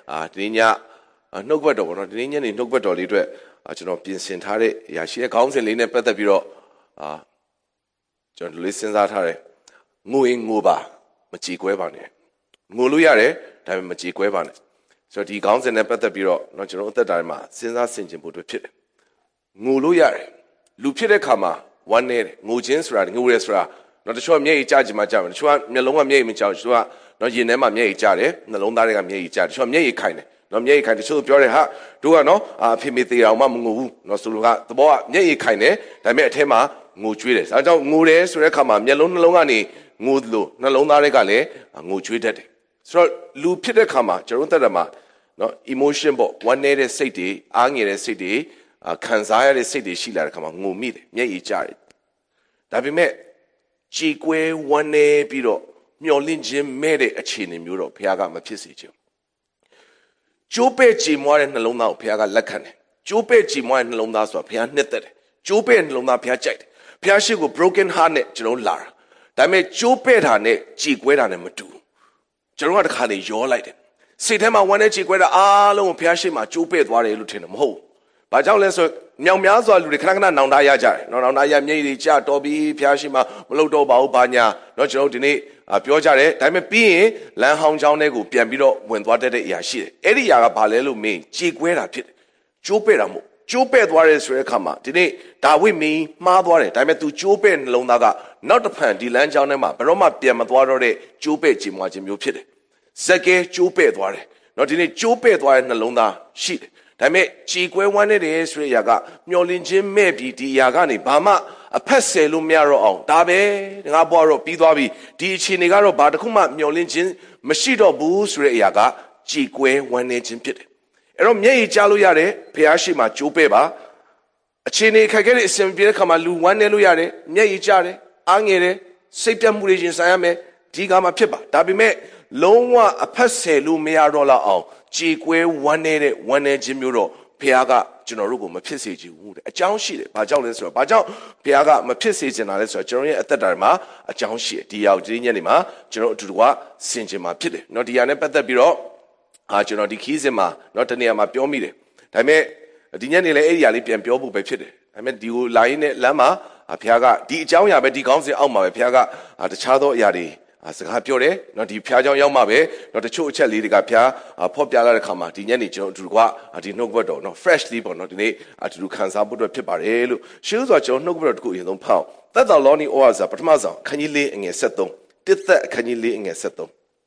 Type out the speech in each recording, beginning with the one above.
ဒီညနှုတ်ဘတ်တော်ပေါ့နော်ဒီညနေနှုတ်ဘတ်တော်လေးအတွက်ကျွန်တော်ပြင်ဆင်ထားတဲ့အရာရှိတဲ့ခေါင်းစဉ်လေးနဲ့ပတ်သက်ပြီးတော့ကျွန်တော်လေးစဉ်းစားထားတယ်ငိုရင်ငိုပါမကြေကွဲပါနဲ့ငိုလို့ရတယ်ဒါပေမဲ့မကြေကွဲပါနဲ့ဆိုတော့ဒီခေါင်းစဉ်နဲ့ပတ်သက်ပြီးတော့ကျွန်တော်အသက်တာထဲမှာစဉ်းစားဆင်ခြင်ဖို့အတွက်ဖြစ်တယ်ငိုလို့ရတယ်လူဖြစ်တဲ့ခါမှာဝမ်းနေတယ်ငိုခြင်းဆိုတာငိုရဲဆိုတာတချို့မျက်ရည်ကျကြမှာကြမယ်တချို့ကမျက်လုံးကမျက်ရည်မကျဘူးတချို့ကရင်ထဲမှာမျက်ရည်ကျတယ်နှလုံးသားတွေကမျက်ရည်ကျတယ်တချို့ကမျက်ရည်ခိုင်တယ်မျက်ရည်ခိုင်တချို့ပြောတယ်ဟာတို့ကအဖေမေသေးအောင်မှမငိုဘူးဆိုလိုကသဘောကမျက်ရည်ခိုင်တယ်ဒါပေမဲ့အထဲမှာငိုကြွေးတယ်အဲဒါကြောင့်ငိုတယ်ဆိုတဲ့အခါမှာမျက်လုံးနှလုံးကနေငိုလို့နှလုံးသားတွေကလည်းငိုကြွေးတတ်တယ်ဆိုတော့လူဖြစ်တဲ့အခါမှာကျွန်တော်တို့တက်တယ်မှာemotion ပေါ့ဝမ်းနေတဲ့စိတ်တွေအားငယ်တဲ့စိတ်တွေခံစားရတဲ့စိတ်တွေရှိလာတဲ့အခါမှာငိုမိတယ်မျက်ရည်ကျတယ်ဒါပေမဲ့ကြေကွဲဝမ်းနေပြီးတော့မျောလင့်ခြင်းမဲ့တဲ့အခြေအနေမျိုးတော့ဘုရားကမဖြစ်စေချင်ကျိုးပဲ့ကြေမွားတဲ့နှလုံးသားကိုဘုရားကလက်ခံတယ်ကျိုးပဲ့ကြေမွားတဲ့နှလုံးသားဆိုတာဘုရားနှစ်သက်တယ်ကျိုးပဲ့နှလုံးသားဘုရားကြိုက်တယ်ဘုရားရှိခိုး broken heart နဲ့ကျွန်တော်လာတာဒါပေမဲ့ကျိုးပဲ့တာနဲ့ကြေကွဲတာနဲ့မတူဘူးကျွန်တော်ကတစ်ခါလေရောလိုက်တယ်စိတ်ထဲမှာဝမ်းနဲ့ကြေကွဲတာအားလုံးကိုဘုရားရှိခိုးကျိုးပဲ့သွားတယ်လို့ထင်တယ်မဟုတ်ဘူးဘာကြောင့်လဲဆိုမြောင်များစွာလူတွေခဏခဏနောင်တရကြတယ်နောင်တရမျက်ရည်ကျတော်ပြီးဘုရားရှိခိုးမလုပ်တော့ပါဘူးဘာညာကျွန်တော်ဒီနေ့ပြောကြတယ်ဒါပေမဲ့ပြီးရင်လမ်းဟောင်းချောင်းတွေကိုပြန်ပြီးတော့ဝင်သွားတတ်တဲ့အရာရှိတယ်အဲ့ဒီအရာကဘာလဲလို့မင်းကြေကွဲတာဖြစ်တယ်ကျိုးပဲ့တာမဟုတ်ကျိုးပဲ့သွားတယ်ဆိုတဲ့အခါမှာဒီနေ့ဒါဝိမင်းမှားသွားတယ်ဒါပေမဲ့ तू ကျိုးပဲ့နှလုံးသားကနောက်တစ်ဖန်ဒီလမ်းချောင်းထဲမှာဘယ်တော့မှပြန်မသွားတော့တဲ့ကျိုးပဲ့ခြင်းမွားခြင်းမျိုးဖြစ်တယ်ဇက်ကဲကျိုးပဲ့သွားတယ်ဒီနေ့ကျိုးပဲ့သွားတဲ့နှလုံးသားရှိတယ်ဒါပေမဲ့ကြေကွဲဝမ်းနေတယ်ဆိုတဲ့အရာကမျောလင့်ခြင်းမဲ့ပြီးဒီအရာကနေဘာမှအဖက်ဆယ်လို့မရတော့အောင်ဒါပဲငါဘွားတော့ပြီးသွားပြီဒီအခြေအနေကတော့ဘာတစ်ခုမှမျောလင့်ခြင်းမရှိတော့ဘူးဆိုတဲ့အရာကကြေကွဲဝမ်းနေခြင်းဖြစ်တယ်အဲ့တော့မျက်ရည်ကျလို့ရတယ်ဖះရှိမှကျိုးပဲ့ပါအခြေအနေခက်ခဲတဲ့အစဉ်ပြေတဲ့ခါမှာလူဝမ်းနေလို့ရတယ်မျက်ရည်ကျတယ်အားငယ်တယ်စိတ်ပြတ်မှုတွေရင်ဆိုင်ရမယ်ဒီကမှဖြစ်ပါဒါပေမဲ့လုံးဝအဖက်ဆယ်လို့မရတော့လောက်အောင်ကြေကွဲဝမ်းနေတဲ့ဝမ်းနေခြင်းမျိုးတော့ဘုရားကကျွန်တော်တို့ကိုမဖြစ်စေချင်ဘူးတဲ့အကြောင်းရှိတယ်။ဘာကြောင့်လဲဆိုတော့ဘာကြောင့်ဘုရားကမဖြစ်စေချင်တာလဲဆိုတော့ကျွန်တော်ရဲ့အသက်တာမှာအကြောင်းရှိတယ်။ဒီရောက်ဒီညနေမှာကျွန်တော်အတူတူကဆင်ခြင်မှာဖြစ်တယ်။ဒီဟာနဲ့ပတ်သက်ပြီးတော့ကျွန်တော်ဒီခီးစဉ်မှာတနေရာမှာပြောမိတယ်။ဒါပေမဲ့ဒီညနေလည်းအဲ့ဒီဟာလေးပြန်ပြောဖို့ပဲဖြစ်တယ်။ဒါပေမဲ့ဒီကိုလာရင်းနဲ့လမ်းမှာဘုရားကဒီအကြောင်းအရာပဲဒီကောင်းစဉ်အောက်မှာပဲဘုရားကတခြားသောအရာတွေစကားပြောတယ်ဒီဖျားเจ้าရောက်မှပဲတချို့အချက်လေးတွေကဖျားဖော့ပြလာတဲ့ခါမှာဒီညနေကျွန်တော်အတူတူကဒီနှုတ်ဘတ်တော်freshly ပေါ့ဒီနေ့အတူတူခံစားဖို့အတွက်ဖြစ်ပါတယ်လို့ရှင်းစွာကျွန်တော်နှုတ်ဘတ်တော်တခုအရင်ဆုံးဖောက်သက်တော်လောနီဩဝါစာပထမဆုံးခန်းကြီး၄အငယ်73တစ်သက်ခန်းကြီး၄အငယ်73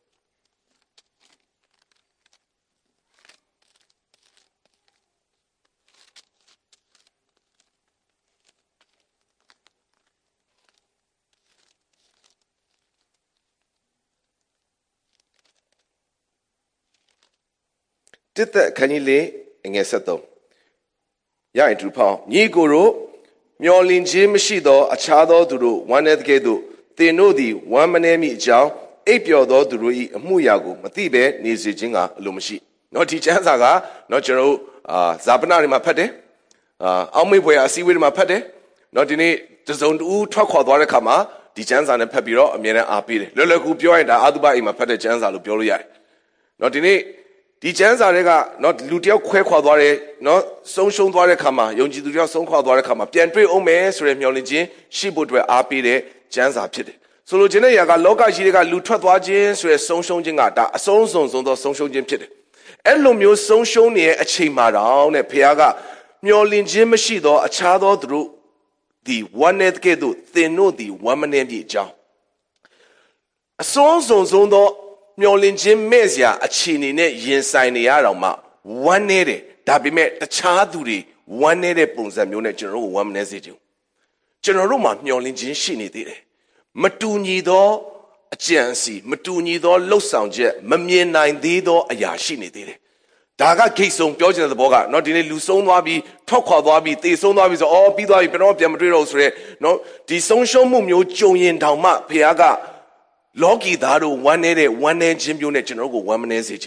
တစ်သက်ခန်းကြီး၄အငယ်73ရရင်တူဖောင်းညီကိုတို့မျောလင့်ခြင်းမရှိသောအခြားသောသူတို့ဝမ်းနည်းတဲ့ကဲ့သို့သင်တို့သည်ဝမ်းမနည်းမိအကြောင်းအိပ်ပျော်သောသူတို့၏အမှုရာကိုမသိဘဲနေစေခြင်းကအလိုမရှိဒီကျမ်းစာကကျွန်တော်ဇာပနတွေမှာဖတ်တယ်အောက်မေ့ဖွယ်အစည်းအဝေးတွေမှာဖတ်တယ်ဒီနေ့တစုံတူထွက်ခွာသွားတဲ့ခါမှာဒီကျမ်းစာနဲ့ဖတ်ပြီးတော့အမြဲတမ်းအားပေးတယ်လွယ်လွယ်ကူပြောရင်ဒါအာသုဘအိမ်မှာဖတ်တဲ့ကျမ်းစာလို့ပြောလို့ရတယ်ဒီနေ့ဒီကျမ်းစာတွေကလူတယောက်ခွဲခွာသွားတယ်ဆုံးရှုံးသွားတဲ့ခါမှာယုံကြည်သူတယောက်ဆုံးခွာသွားတဲ့ခါမှာပြန်တွေ့အောင်မယ်ဆိုတဲ့မျှော်လင့်ခြင်းရှိဖို့အတွက်အားပေးတဲ့ကျမ်းစာဖြစ်တယ်ဆိုလိုချင်တဲ့ຢာကလောကကြီးတွေကလူထွက်သွားခြင်းဆိုတဲ့ဆုံးရှုံးခြင်းကဒါအဆုံးစွန်ဆုံးသောဆုံးရှုံးခြင်းဖြစ်တယ်အဲ့လိုမျိုးဆုံးရှုံးနေတဲ့အချိန်မှာတော့တဲ့ဘုရားကမျှော်လင့်ခြင်းမရှိသောအခြားသောသူတို့ဒီဝမ်းနည်းကဲ့သို့သင်တို့ဒီဝမ်းမနည်းပြည့်အကြောင်းအဆုံးစွန်ဆုံးသောမျောလင့်ခြင်းမဲ့စရာအခြေအနေနဲ့ရင်ဆိုင်နေရတော့မှဝမ်းနေတယ်ဒါပေမဲ့တခြားသူတွေဝမ်းနေတဲ့ပုံစံမျိုးနဲ့ကျွန်တော်တို့ဝမ်းမနေစေချင်ကျွန်တော်တို့မှာမျောလင့်ခြင်းရှိနေသေးတယ်မတူညီသောအကြံစီမတူညီသောလှုပ်ဆောင်ချက်မမြင်နိုင်သေးသောအရာရှိနေသေးတယ်ဒါကဂိတ်ဆုံးပြောချင်တဲ့သဘောကဒီနေ့လူဆုံးသွားပြီးထွက်ခွာသွားပြီးသေဆုံးသွားပြီးဆိုပြီးသွားပြီဘယ်တော့ပြန်မတွေ့တော့ဆိုရဲဒီဆုံးရှုံးမှုမျိုးကြုံရင်တောင်မှဘုရားကလောကီသားတို့ဝမ်းနေတဲ့ဝမ်းနေခြင်းမျိုးနဲ့ကျွန်တော်တို့ကိုဝမ်းမနေစေချင်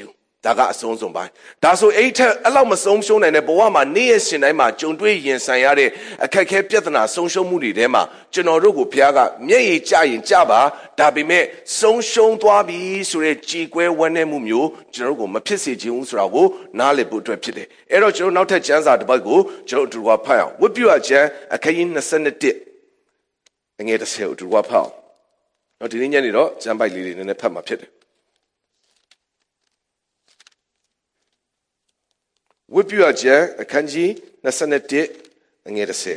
ဒါကအဆုံးစွန်ပိုင်းဒါဆိုအဲ့ထက်အဲ့လောက်မဆုံးရှုံးနိုင်တဲ့ဘဝမှာနေ့ရက်ရှင်တိုင်းမှာကြုံတွေ့ရင်ဆိုင်ရတဲ့အခက်အခဲပြဿနာဆုံးရှုံးမှုတွေထဲမှာကျွန်တော်တို့ကိုဘုရားကမျက်ရည်ကျရင်ကျပါဒါပေမဲ့ဆုံးရှုံးသွားပြီဆိုတဲ့ကြည်ကွဲဝမ်းနည်းမှုမျိုးကျွန်တော်တို့ကိုမဖြစ်စေချင်ဘူးဆိုတာကိုနားလည်ဖို့အတွက်ဖြစ်တယ်အဲ့တော့ကျွန်တော်နောက်ထပ်ကျမ်းစာတစ်ပတ်ကိုကျွန်တော်တို့ကဖတ်အောင်ဝိပုယကျမ်းအခန်းကြီး21ငယ်30ကိုတို့ကဖတ်အောင်တော့ဒီနေ့ညနေတော့ကျမ်းပိုက်လေးတွေနည်းနည်းဖတ်မှာဖြစ်တယ်ဝိပုယကျမ်းအခန်းကြီး21ငယ်30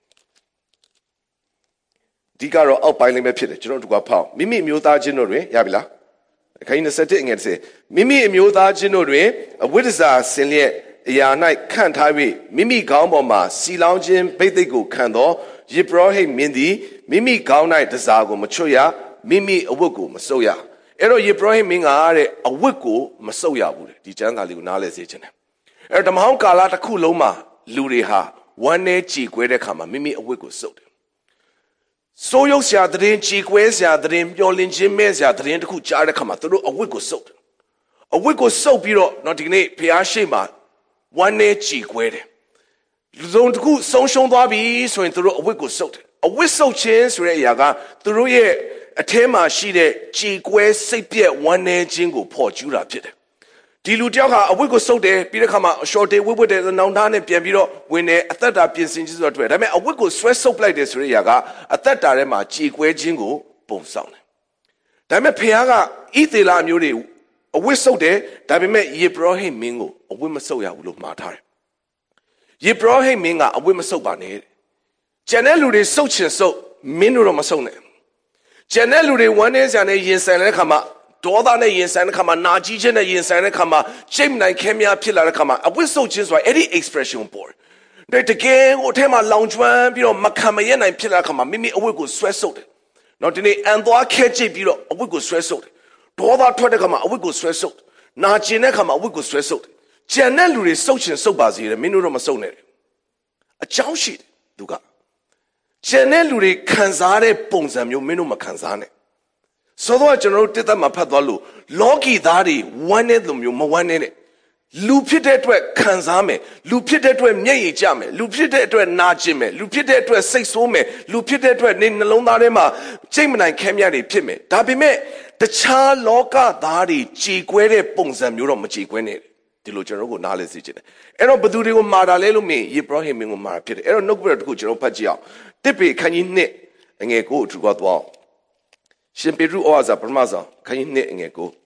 ဒီကတော့အောက်ပိုင်းလေးပဲဖြစ်တယ်ကျွန်တော်တို့ကဖောက်မိမိမျိုးသားချင်းတို့တွင်ရပြီလားအခန်းကြီး21ငယ်30မိမိအမျိုးသားချင်းတို့တွင်အဝိဒ္ဒစာဆင်လျက်အရာ၌ခန့်ထား၍မိမိခေါင်းပေါ်မှစီလောင်းခြင်းဘိသိက်ကိုခံသောယေဘရဟိမင်းသည်မိမိခေါင်း၌တစားကိုမချွတ်ရမိမိအဝတ်ကိုမဆုပ်ရအဲ့တော့ယေဘရဟိမင်းကတဲ့အဝတ်ကိုမဆုပ်ရဘူးတဲ့ဒီကျမ်းစာလေးကိုနားလည်စေချင်တယ်အဲ့တော့ဓမ္မဟောင်းကာလတစ်ခုလုံးမှာလူတွေဟာဝမ်းနည်းကြည်ကွဲတဲ့အခါမှာမိမိအဝတ်ကိုဆုပ်တယ်စိုးရုပ်စရာသတင်းကြည်ကွဲစရာသတင်းမျောလင့်ခြင်းမဲ့စရာသတင်းတစ်ခုကြားတဲ့အခါမှာသူတို့အဝတ်ကိုဆုပ်တယ်အဝတ်ကိုဆုပ်ပြီးတော့ဒီကနေ့ဖျားရှိမှာဝမ်းနည်းကြည်ကွဲတယ်လူစုံတစ်ခုဆုံးရှုံးသွားပြီဆိုရင်သူတို့အဝတ်ကိုဆုပ်တယ်အဝတ်ဆုပ်ခြင်းဆိုတဲ့အရာကသူတို့ရဲ့အထဲမှာရှိတဲ့ကြည်ကွဲစိတ်ပြည့်ဝမ်းနည်းခြင်းကိုဖော်ကျူးတာဖြစ်တယ်ဒီလူတယောက်ဟာအဝတ်ကိုဆုပ်တယ်ပြီးတဲ့ခါမှာအလျှော်တေဝတ်တယ်နောင်သားနဲ့ပြန်ပြီးတော့ဝင်တယ်အသက်တာပြင်ဆင်ခြင်းဆိုတာတွေ့ဒါပေမဲ့အဝတ်ကိုဆွဲဆုပ်လိုက်တယ်ဆိုတဲ့အရာကအသက်တာထဲမှာကြည်ကွဲခြင်းကိုပုံဆောင်တယ်ဒါပေမဲ့ဖခင်ကဣသေလမျိုးတွေအဝတ်ဆုပ်တယ်ဒါပေမဲ့ယေဘရဟိမင်းကိုအဝတ်မဆုပ်ရဘူးလို့မှားထားတယ်ယေဘရဟိမင်းကအဝတ်မဆုပ်ပါနဲ့ကျန်တဲ့လူတွေဆုပ်ချင်ဆုပ်မင်းတို့တော့မဆုပ်နဲ့ကျန်တဲ့လူတွေဝမ်းနည်းစရာနဲ့ရင်ဆိုင်တဲ့ခါမှာဒေါသနဲ့ရင်ဆိုင်တဲ့ခါမှာနာကျင်ခြင်းနဲ့ရင်ဆိုင်တဲ့ခါမှာချိတ်နိုင်ခဲများဖြစ်လာတဲ့ခါမှာအဝတ်ဆုပ်ခြင်းဆိုတာအဲ့ဒီ expression ပေါ်တယ်တကယ်ကိုအထက်မှာလောင်ကျွမ်းပြီးတော့မခံမရနိုင်ဖြစ်လာတဲ့ခါမှာမိမိအဝတ်ကိုဆွဲဆုပ်တယ်နော်ဒီနေ့အန်သွားခဲချိတ်ပြီးတော့အဝတ်ကိုဆွဲဆုပ်တယ်ဒေါသထွက်တဲ့ခါမှာအဝတ်ကိုဆွဲဆုပ်တယ်နာကျင်တဲ့ခါမှာအဝတ်ကိုဆွဲဆုပ်တယ်ကျန်တဲ့လူတွေဆုပ်ချင်ဆုပ်ပါစေတယ်မင်းတို့တော့မဆုပ်နဲ့အကြောင်းရှိတယ်သူကကျန်တဲ့လူတွေခံစားတဲ့ပုံစံမျိုးမင်းတို့မခံစားနဲ့ဆိုတော့ကျွန်တော်တို့တက်သက်မှာဖတ်သွားလို့လောကီသားတွေဝမ်းတဲ့သူမျိုးမဝမ်းနဲ့လူဖြစ်တဲ့အတွက်ခံစားမယ်လူဖြစ်တဲ့အတွက်မျက်ရည်ကျမယ်လူဖြစ်တဲ့အတွက်နာကျင်မယ်လူဖြစ်တဲ့အတွက်စိတ်ဆိုးမယ်လူဖြစ်တဲ့အတွက်နေနှလုံးသားထဲမှာစိတ်မနိုင်ခဲမြတွေဖြစ်မယ်ဒါပေမဲ့တခြားလောကသားတွေကြည်ကွဲတဲ့ပုံစံမျိုးတော့မကြည်ကွဲနဲ့ဒီလိုကျွန်တော်တို့ကိုနားလည်စေချင်တယ်အဲ့တော့ဘသူတွေကိုမာတာလဲလို့မင်းယေဘရဟိမင်းကိုမာတာဖြစ်တယ်အဲ့တော့နှုတ်ကပတ်တော်တခုကျွန်တော်ဖတ်ကြည့်အောင်တစ်ပေခန်းကြီး2ငယ်ကိုအထူးသွားရှင်ပေရုဩဝါစာပထမဆုံးခန်းကြီး2ငယ်ကို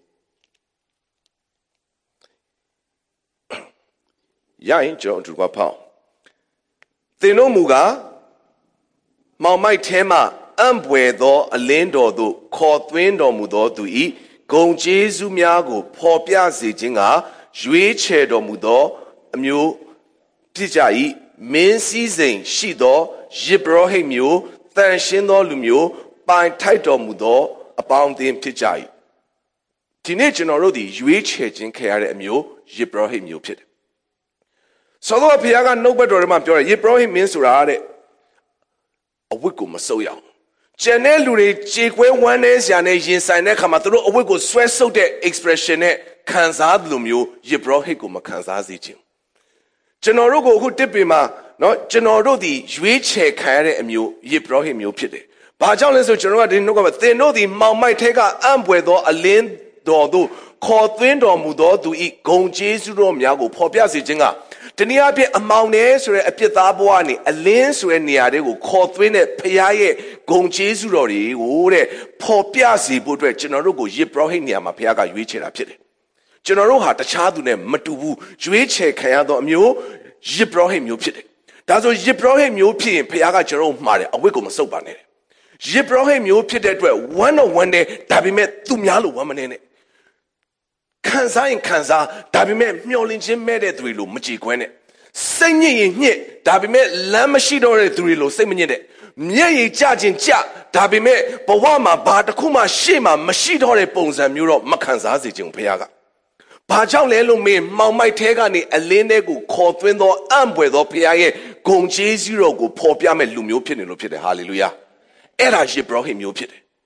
ရရင်ကျွန်တော်အထူးဖောက်သင်တို့မူကားမောင်မိုက်ထဲမှအံ့ဘွယ်သောအလင်းတော်သို့ခေါ်သွင်းတော်မူသောသူ၏ဂုဏ်ကျေးဇူးများကိုဖော်ပြစေခြင်းကရွေးချယ်တော်မူသောအမျိုးဖြစ်ကြ၏မင်းစည်းစိမ်ရှိသောယေဘရဟိမျိုးတန်ရှင်းသောလူမျိုးပိုင်ထိုက်တော်မူသောအပေါင်းအသင်းဖြစ်ကြ၏ဒီနေ့ကျွန်တော်တို့ဒီရွေးချယ်ခြင်းခံရတဲ့အမျိုးယေဘရဟိမျိုးဖြစ်တယ်ဆိုတော့ဘုရားကနှုတ်ဘက်တော်ထဲမှာပြောတယ်ယေဘရဟိမင်းဆိုတာတဲ့အဝတ်ကိုမဆုပ်ရအောင်ကျန်တဲ့လူတွေခြေကွဲဝမ်းနည်းစရာနဲ့ရင်ဆိုင်တဲ့အခါမှာသူတို့အဝတ်ကိုဆွဲဆုပ်တဲ့ expression နဲ့ခံစားသလိုမျိုးယေဘရဟိကိုမခံစားစေခြင်းကျွန်တော်တို့ကိုအခုတစ်ပင်မှာနော်ကျွန်တော်တို့ဒီရွေးချယ်ခံရတဲ့အမျိုးယေဘရဟိမျိုးဖြစ်တယ်ဘာကြောင့်လဲဆိုကျွန်တော်ကဒီနှုတ်ကသင်တို့ဒီမောင်မိုက်ထဲကအံ့ဘွယ်သောအလင်းတော်သို့ခေါ်သွင်းတော်မူသောသူဤဂုဏ်ကျေးဇူးတော်များကိုဖော်ပြစေခြင်းကတနည်းအားဖြင့်အမောင်နဲ့ဆိုတဲ့အပြစ်သားဘဝကနေအလင်းဆိုတဲ့နေရာတွေကိုခေါ်သွင်းတဲ့ဖခင်ရဲ့ဂုဏ်ကျေးဇူးတော်တွေကိုတဲ့ဖော်ပြစေဖို့အတွက်ကျွန်တော်တို့ကိုယေဘရဟိနေရာမှာဖခင်ကရွေးချယ်တာဖြစ်တယ်ကျွန်တော်တို့ဟာတခြားသူနဲ့မတူဘူးရွေးချယ်ခံရသောအမျိုးယေဘရဟိမျိုးဖြစ်တယ်ဒါဆိုယေဘရဟိမျိုးဖြစ်ရင်ဖခင်ကကျွန်တော်တို့မှားတယ်အဝတ်ကိုမဆုပ်ပါနဲ့ယေဘရဟိမျိုးဖြစ်တဲ့အတွက်ဝမ်းတော့ဝမ်းတယ်ဒါပေမဲ့သူများလို့ဝမ်းမနေနဲ့ခံစားရင်ခံစားဒါပေမဲ့မျောလင့်ခြင်းမဲ့တဲ့သူတွေလို့မကြည်ခွဲနဲ့စိတ်ညစ်ရင်ညစ်ဒါပေမဲ့လမ်းမရှိတော့တဲ့သူတွေလို့စိတ်မညစ်တဲ့မျက်ရည်ကျခြင်းကျဒါပေမဲ့ဘဝမှာဘာတစ်ခုမှရှေ့မှာမရှိတော့တဲ့ပုံစံမျိုးတော့မခံစားစေခြင်းဘုရားကဘာကြောင့်လဲလို့မေးမောင်မိုက်ထဲကနေအလင်းထဲကိုခေါ်သွင်းသောအံ့ဘွယ်သောဘုရားရဲ့ဂုဏ်ကျေးဇူးတော်ကိုဖော်ပြမဲ့လူမျိုးဖြစ်နေလို့ဖြစ်တယ်ဟာလေလုယာအဲ့ဒါယေဘရဟိမျိုးဖြစ်တယ်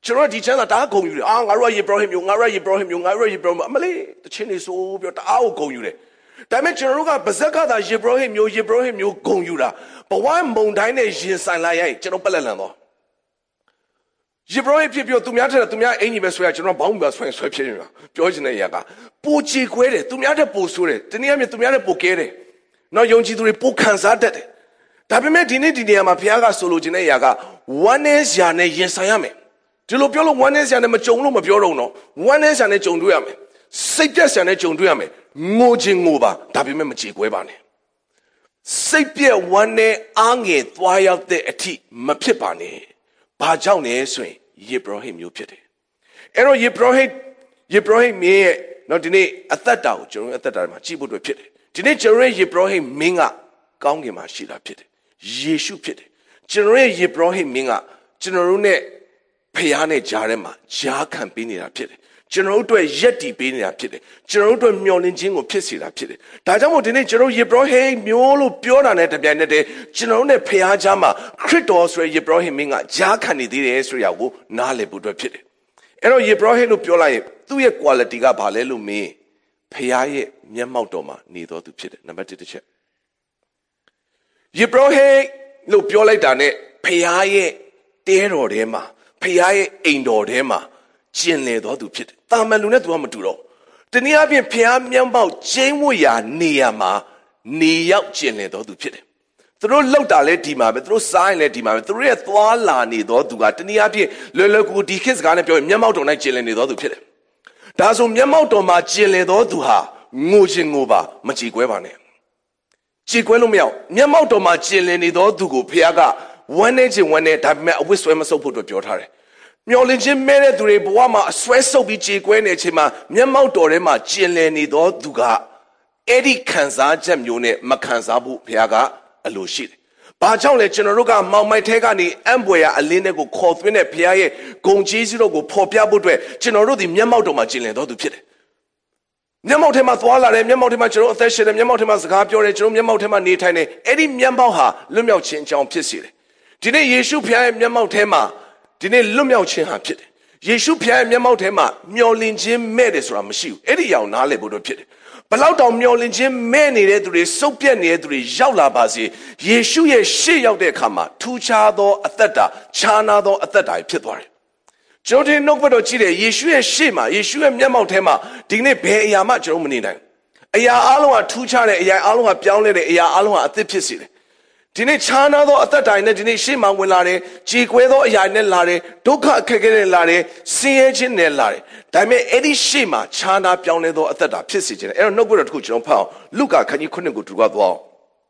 ကျွန်တော်ဒီချမ်းသာတအားဂုဏ်ယူတယ်ငါတို့ကယေဘရဟိမျိုးငါတို့ကယေဘရဟိမျိုးငါတို့ကယေဘရဟိအမလေးတချင်းနေဆိုပြီးတအားကိုဂုဏ်ယူတယ်ဒါပေမဲ့ကျွန်တော်တို့ကဗဇက်ကသာယေဘရဟိမျိုးဂုဏ်ယူတာဘဝမုန်တိုင်းနဲ့ရင်ဆိုင်လာရင်ကျွန်တော်ပက်လက်လန်တော့ယေဘရဟိဖြစ်ပြီးသူများထက်သူများအင်ကြီးပဲဆွဲရကျွန်တော်ဘောင်းပြဆွဲဖြစ်နေတာပြောချင်တဲ့အရာကပိုချေခွဲတယ်သူများထက်ပိုဆိုးတယ်တနည်းအားဖြင့်သူများထက်ပိုကဲတယ်နောက်ယုံကြည်သူတွေပိုခံစားတတ်တယ်ဒါပေမဲ့ဒီနေ့ဒီနေရာမှာဘုရားကဆိုလိုချင်တဲ့အရာကဝမ်းနည်းစရာနဲ့ရင်ဆိုင်ရမယ်ဒီလိုပြောလို့ဝမ်းနည်းစရာနဲ့မကြုံလို့မပြောတော့တော့ဝမ်းနည်းစရာနဲ့ကြုံတွေ့ရမယ်စိတ်ပြတ်စရာနဲ့ကြုံတွေ့ရမယ်ငိုခြင်းငိုပါဒါပေမဲ့မကြေကွဲပါနဲ့စိတ်ပြတ်ဝမ်းနည်းအားငယ်သွားရောက်တဲ့အထိမဖြစ်ပါနဲ့ဘာကြောင့်လဲဆိုရင်ယေဘရဟိမျိုးဖြစ်တယ်အဲ့တော့ယေဘရဟိမင်းရဲ့နော်ဒီနေ့အသက်တာကိုကျွန်တော်အသက်တာမှာကြည့်ဖို့အတွက်ဖြစ်တယ်ဒီနေ့ကျွန်တော်ရဲ့ယေဘရဟိမင်းကကောင်းကင်မှာရှိတာဖြစ်တယ်ယေရှုဖြစ်တယ်ကျွန်တော်ရဲ့ယေဘရဟိမင်းကကျွန်တော်တို့နဲ့ဖခင်နဲ့ကြားထဲမှာကြားခံပေးနေတာဖြစ်တယ်ကျွန်တော်တို့အတွက်ယက်တီပေးနေတာဖြစ်တယ်ကျွန်တော်တို့အတွက်မျှော်လင့်ခြင်းကိုဖြစ်စေတာဖြစ်တယ်ဒါကြောင့်မို့ဒီနေ့ကျွန်တော်ယေဘရဟိမျိုးလို့ပြောတာနဲ့တပြိုင်နက်တည်းကျွန်တော်တို့နဲ့ဖခင်ကြားမှာခရစ်တော်ဆိုတဲ့ယေဘရဟိမင်းကကြားခံနေသေးတယ်ဆိုရကိုနားလည်ဖို့အတွက်ဖြစ်တယ်အဲ့တော့ယေဘရဟိလို့ပြောလိုက်ရင်သူ့ရဲ့ quality ကဘာလဲလို့မင်းဖခင်ရဲ့မျက်မှောက်တော်မှာနေတော်သူဖြစ်တယ်နံပါတ်1တစ်ချက်ယေဘရဟိလို့ပြောလိုက်တာနဲ့ဖခင်ရဲ့တဲတော်ထဲမှာဖခင်ရဲ့အိမ်တော်ထဲမှာကျင်လည်တော်သူဖြစ်တယ်တာမန်လူနဲ့သူကမတူတော့တနည်းအားဖြင့်ဖခင်မျက်မှောက်ကျင်းဝတ်ရာနေရာမှာနေရောက်ကျင်လည်တော်သူဖြစ်တယ်သူတို့လောက်တာလဲဒီမှာပဲသူတို့စားရင်လဲဒီမှာပဲသူတို့ရဲ့သွားလာနေတော်သူကတနည်းအားဖြင့်လွယ်လွယ်ကူကူဒီခေတ်စကားနဲ့ပြောရင်မျက်မှောက်တော်၌ကျင်လည်နေတော်သူဖြစ်တယ်ဒါဆိုမျက်မှောက်တော်မှာကျင်လည်တော်သူဟာငိုခြင်းငိုပါမကြည်ကွဲပါနဲ့ကြည်ကွဲလို့မရမျက်မှောက်တော်မှာကျင်လည်နေတော်သူကိုဖခင်ကဝမ်းနေခြင်းဝမ်းနေဒါပေမဲ့အဝတ်ဆွဲမဆုပ်ဖို့အတွက်ပြောထားတယ်မျောလင့်ခြင်းမဲ့တဲ့သူတွေဘဝမှာအဆွဲဆုပ်ပြီးကြေကွဲနေချိန်မှာမျက်မှောက်တော်ထဲမှာကျင်လည်နေတော်သူကအဲ့ဒီခံစားချက်မျိုးနဲ့မခံစားဖို့ဘုရားကအလိုရှိတယ်။ဘာကြောင့်လဲကျွန်တော်တို့ကမောင်မိုက်ထဲကနေအံ့ဖွယ်ရာအလင်းတွေကိုခေါ်သွင်းတဲ့ဘုရားရဲ့ဂုဏ်ကျေးဇူးတော်ကိုဖော်ပြဖို့အတွက်ကျွန်တော်တို့ဒီမျက်မှောက်တော်မှာကျင်လည်တော်သူဖြစ်တယ်။မျက်မှောက်ထဲမှာသွားလာတယ်မျက်မှောက်ထဲမှာကျွန်တော်အသက်ရှင်တယ်မျက်မှောက်ထဲမှာစကားပြောတယ်ကျွန်တော်မျက်မှောက်ထဲမှာနေထိုင်တယ်အဲ့ဒီမျက်မှောက်ဟာလွတ်မြောက်ခြင်းအကြောင်းဖြစ်စေတယ်။ဒီနေ့ယေရှုဘုရားရဲ့မျက်မှောက်ထဲမှာဒီနေ့လွတ်မြောက်ခြင်းဟာဖြစ်တယ်ယေရှုဖျားရဲ့မျက်မှောက်ထဲမှာမျောလင့်ခြင်းမဲ့တယ်ဆိုတာမရှိဘူးအဲ့ဒီအရာကိုနားလည်ဖို့တော့ဖြစ်တယ်ဘလောက်တောင်မျောလင့်ခြင်းမဲ့နေတဲ့သူတွေစုပ်ပြတ်နေတဲ့သူတွေရောက်လာပါစေယေရှုရဲ့ရှေ့ရောက်တဲ့အခါမှာထူးခြားသောအသက်တာခြားနာသောအသက်တာဖြစ်သွားတယ်ကျွန်တော်ဒီနှုတ်ဘက်တော်ကြည့်တယ်ယေရှုရဲ့ရှေ့မှာယေရှုရဲ့မျက်မှောက်ထဲမှာဒီနေ့ဘယ်အရာမှကျွန်တော်မနေနိုင်အရာအလုံးကထူးခြားတဲ့အရာအလုံးကပြောင်းလဲတဲ့အရာအလုံးကအသစ်ဖြစ်စေတယ်ဒီနေ့ခြားနာသောအသက်တာနဲ့ဒီနေ့ရှေ့မှာဝင်လာတယ်ကြေကွဲသောအရာနဲ့လာတယ်ဒုက္ခအခက်အခဲနဲ့လာတယ်ဆင်းရဲခြင်းနဲ့လာတယ်ဒါပေမဲ့အဲ့ဒီရှေ့မှာခြားနာပြောင်းလဲသောအသက်တာဖြစ်စေခြင်းအဲ့တော့နှုတ်ဘတ်တော်တစ်ခုကျွန်တော်ဖတ်အောင်လုကာခန်းကြီး9ကိုတူသွားအောင်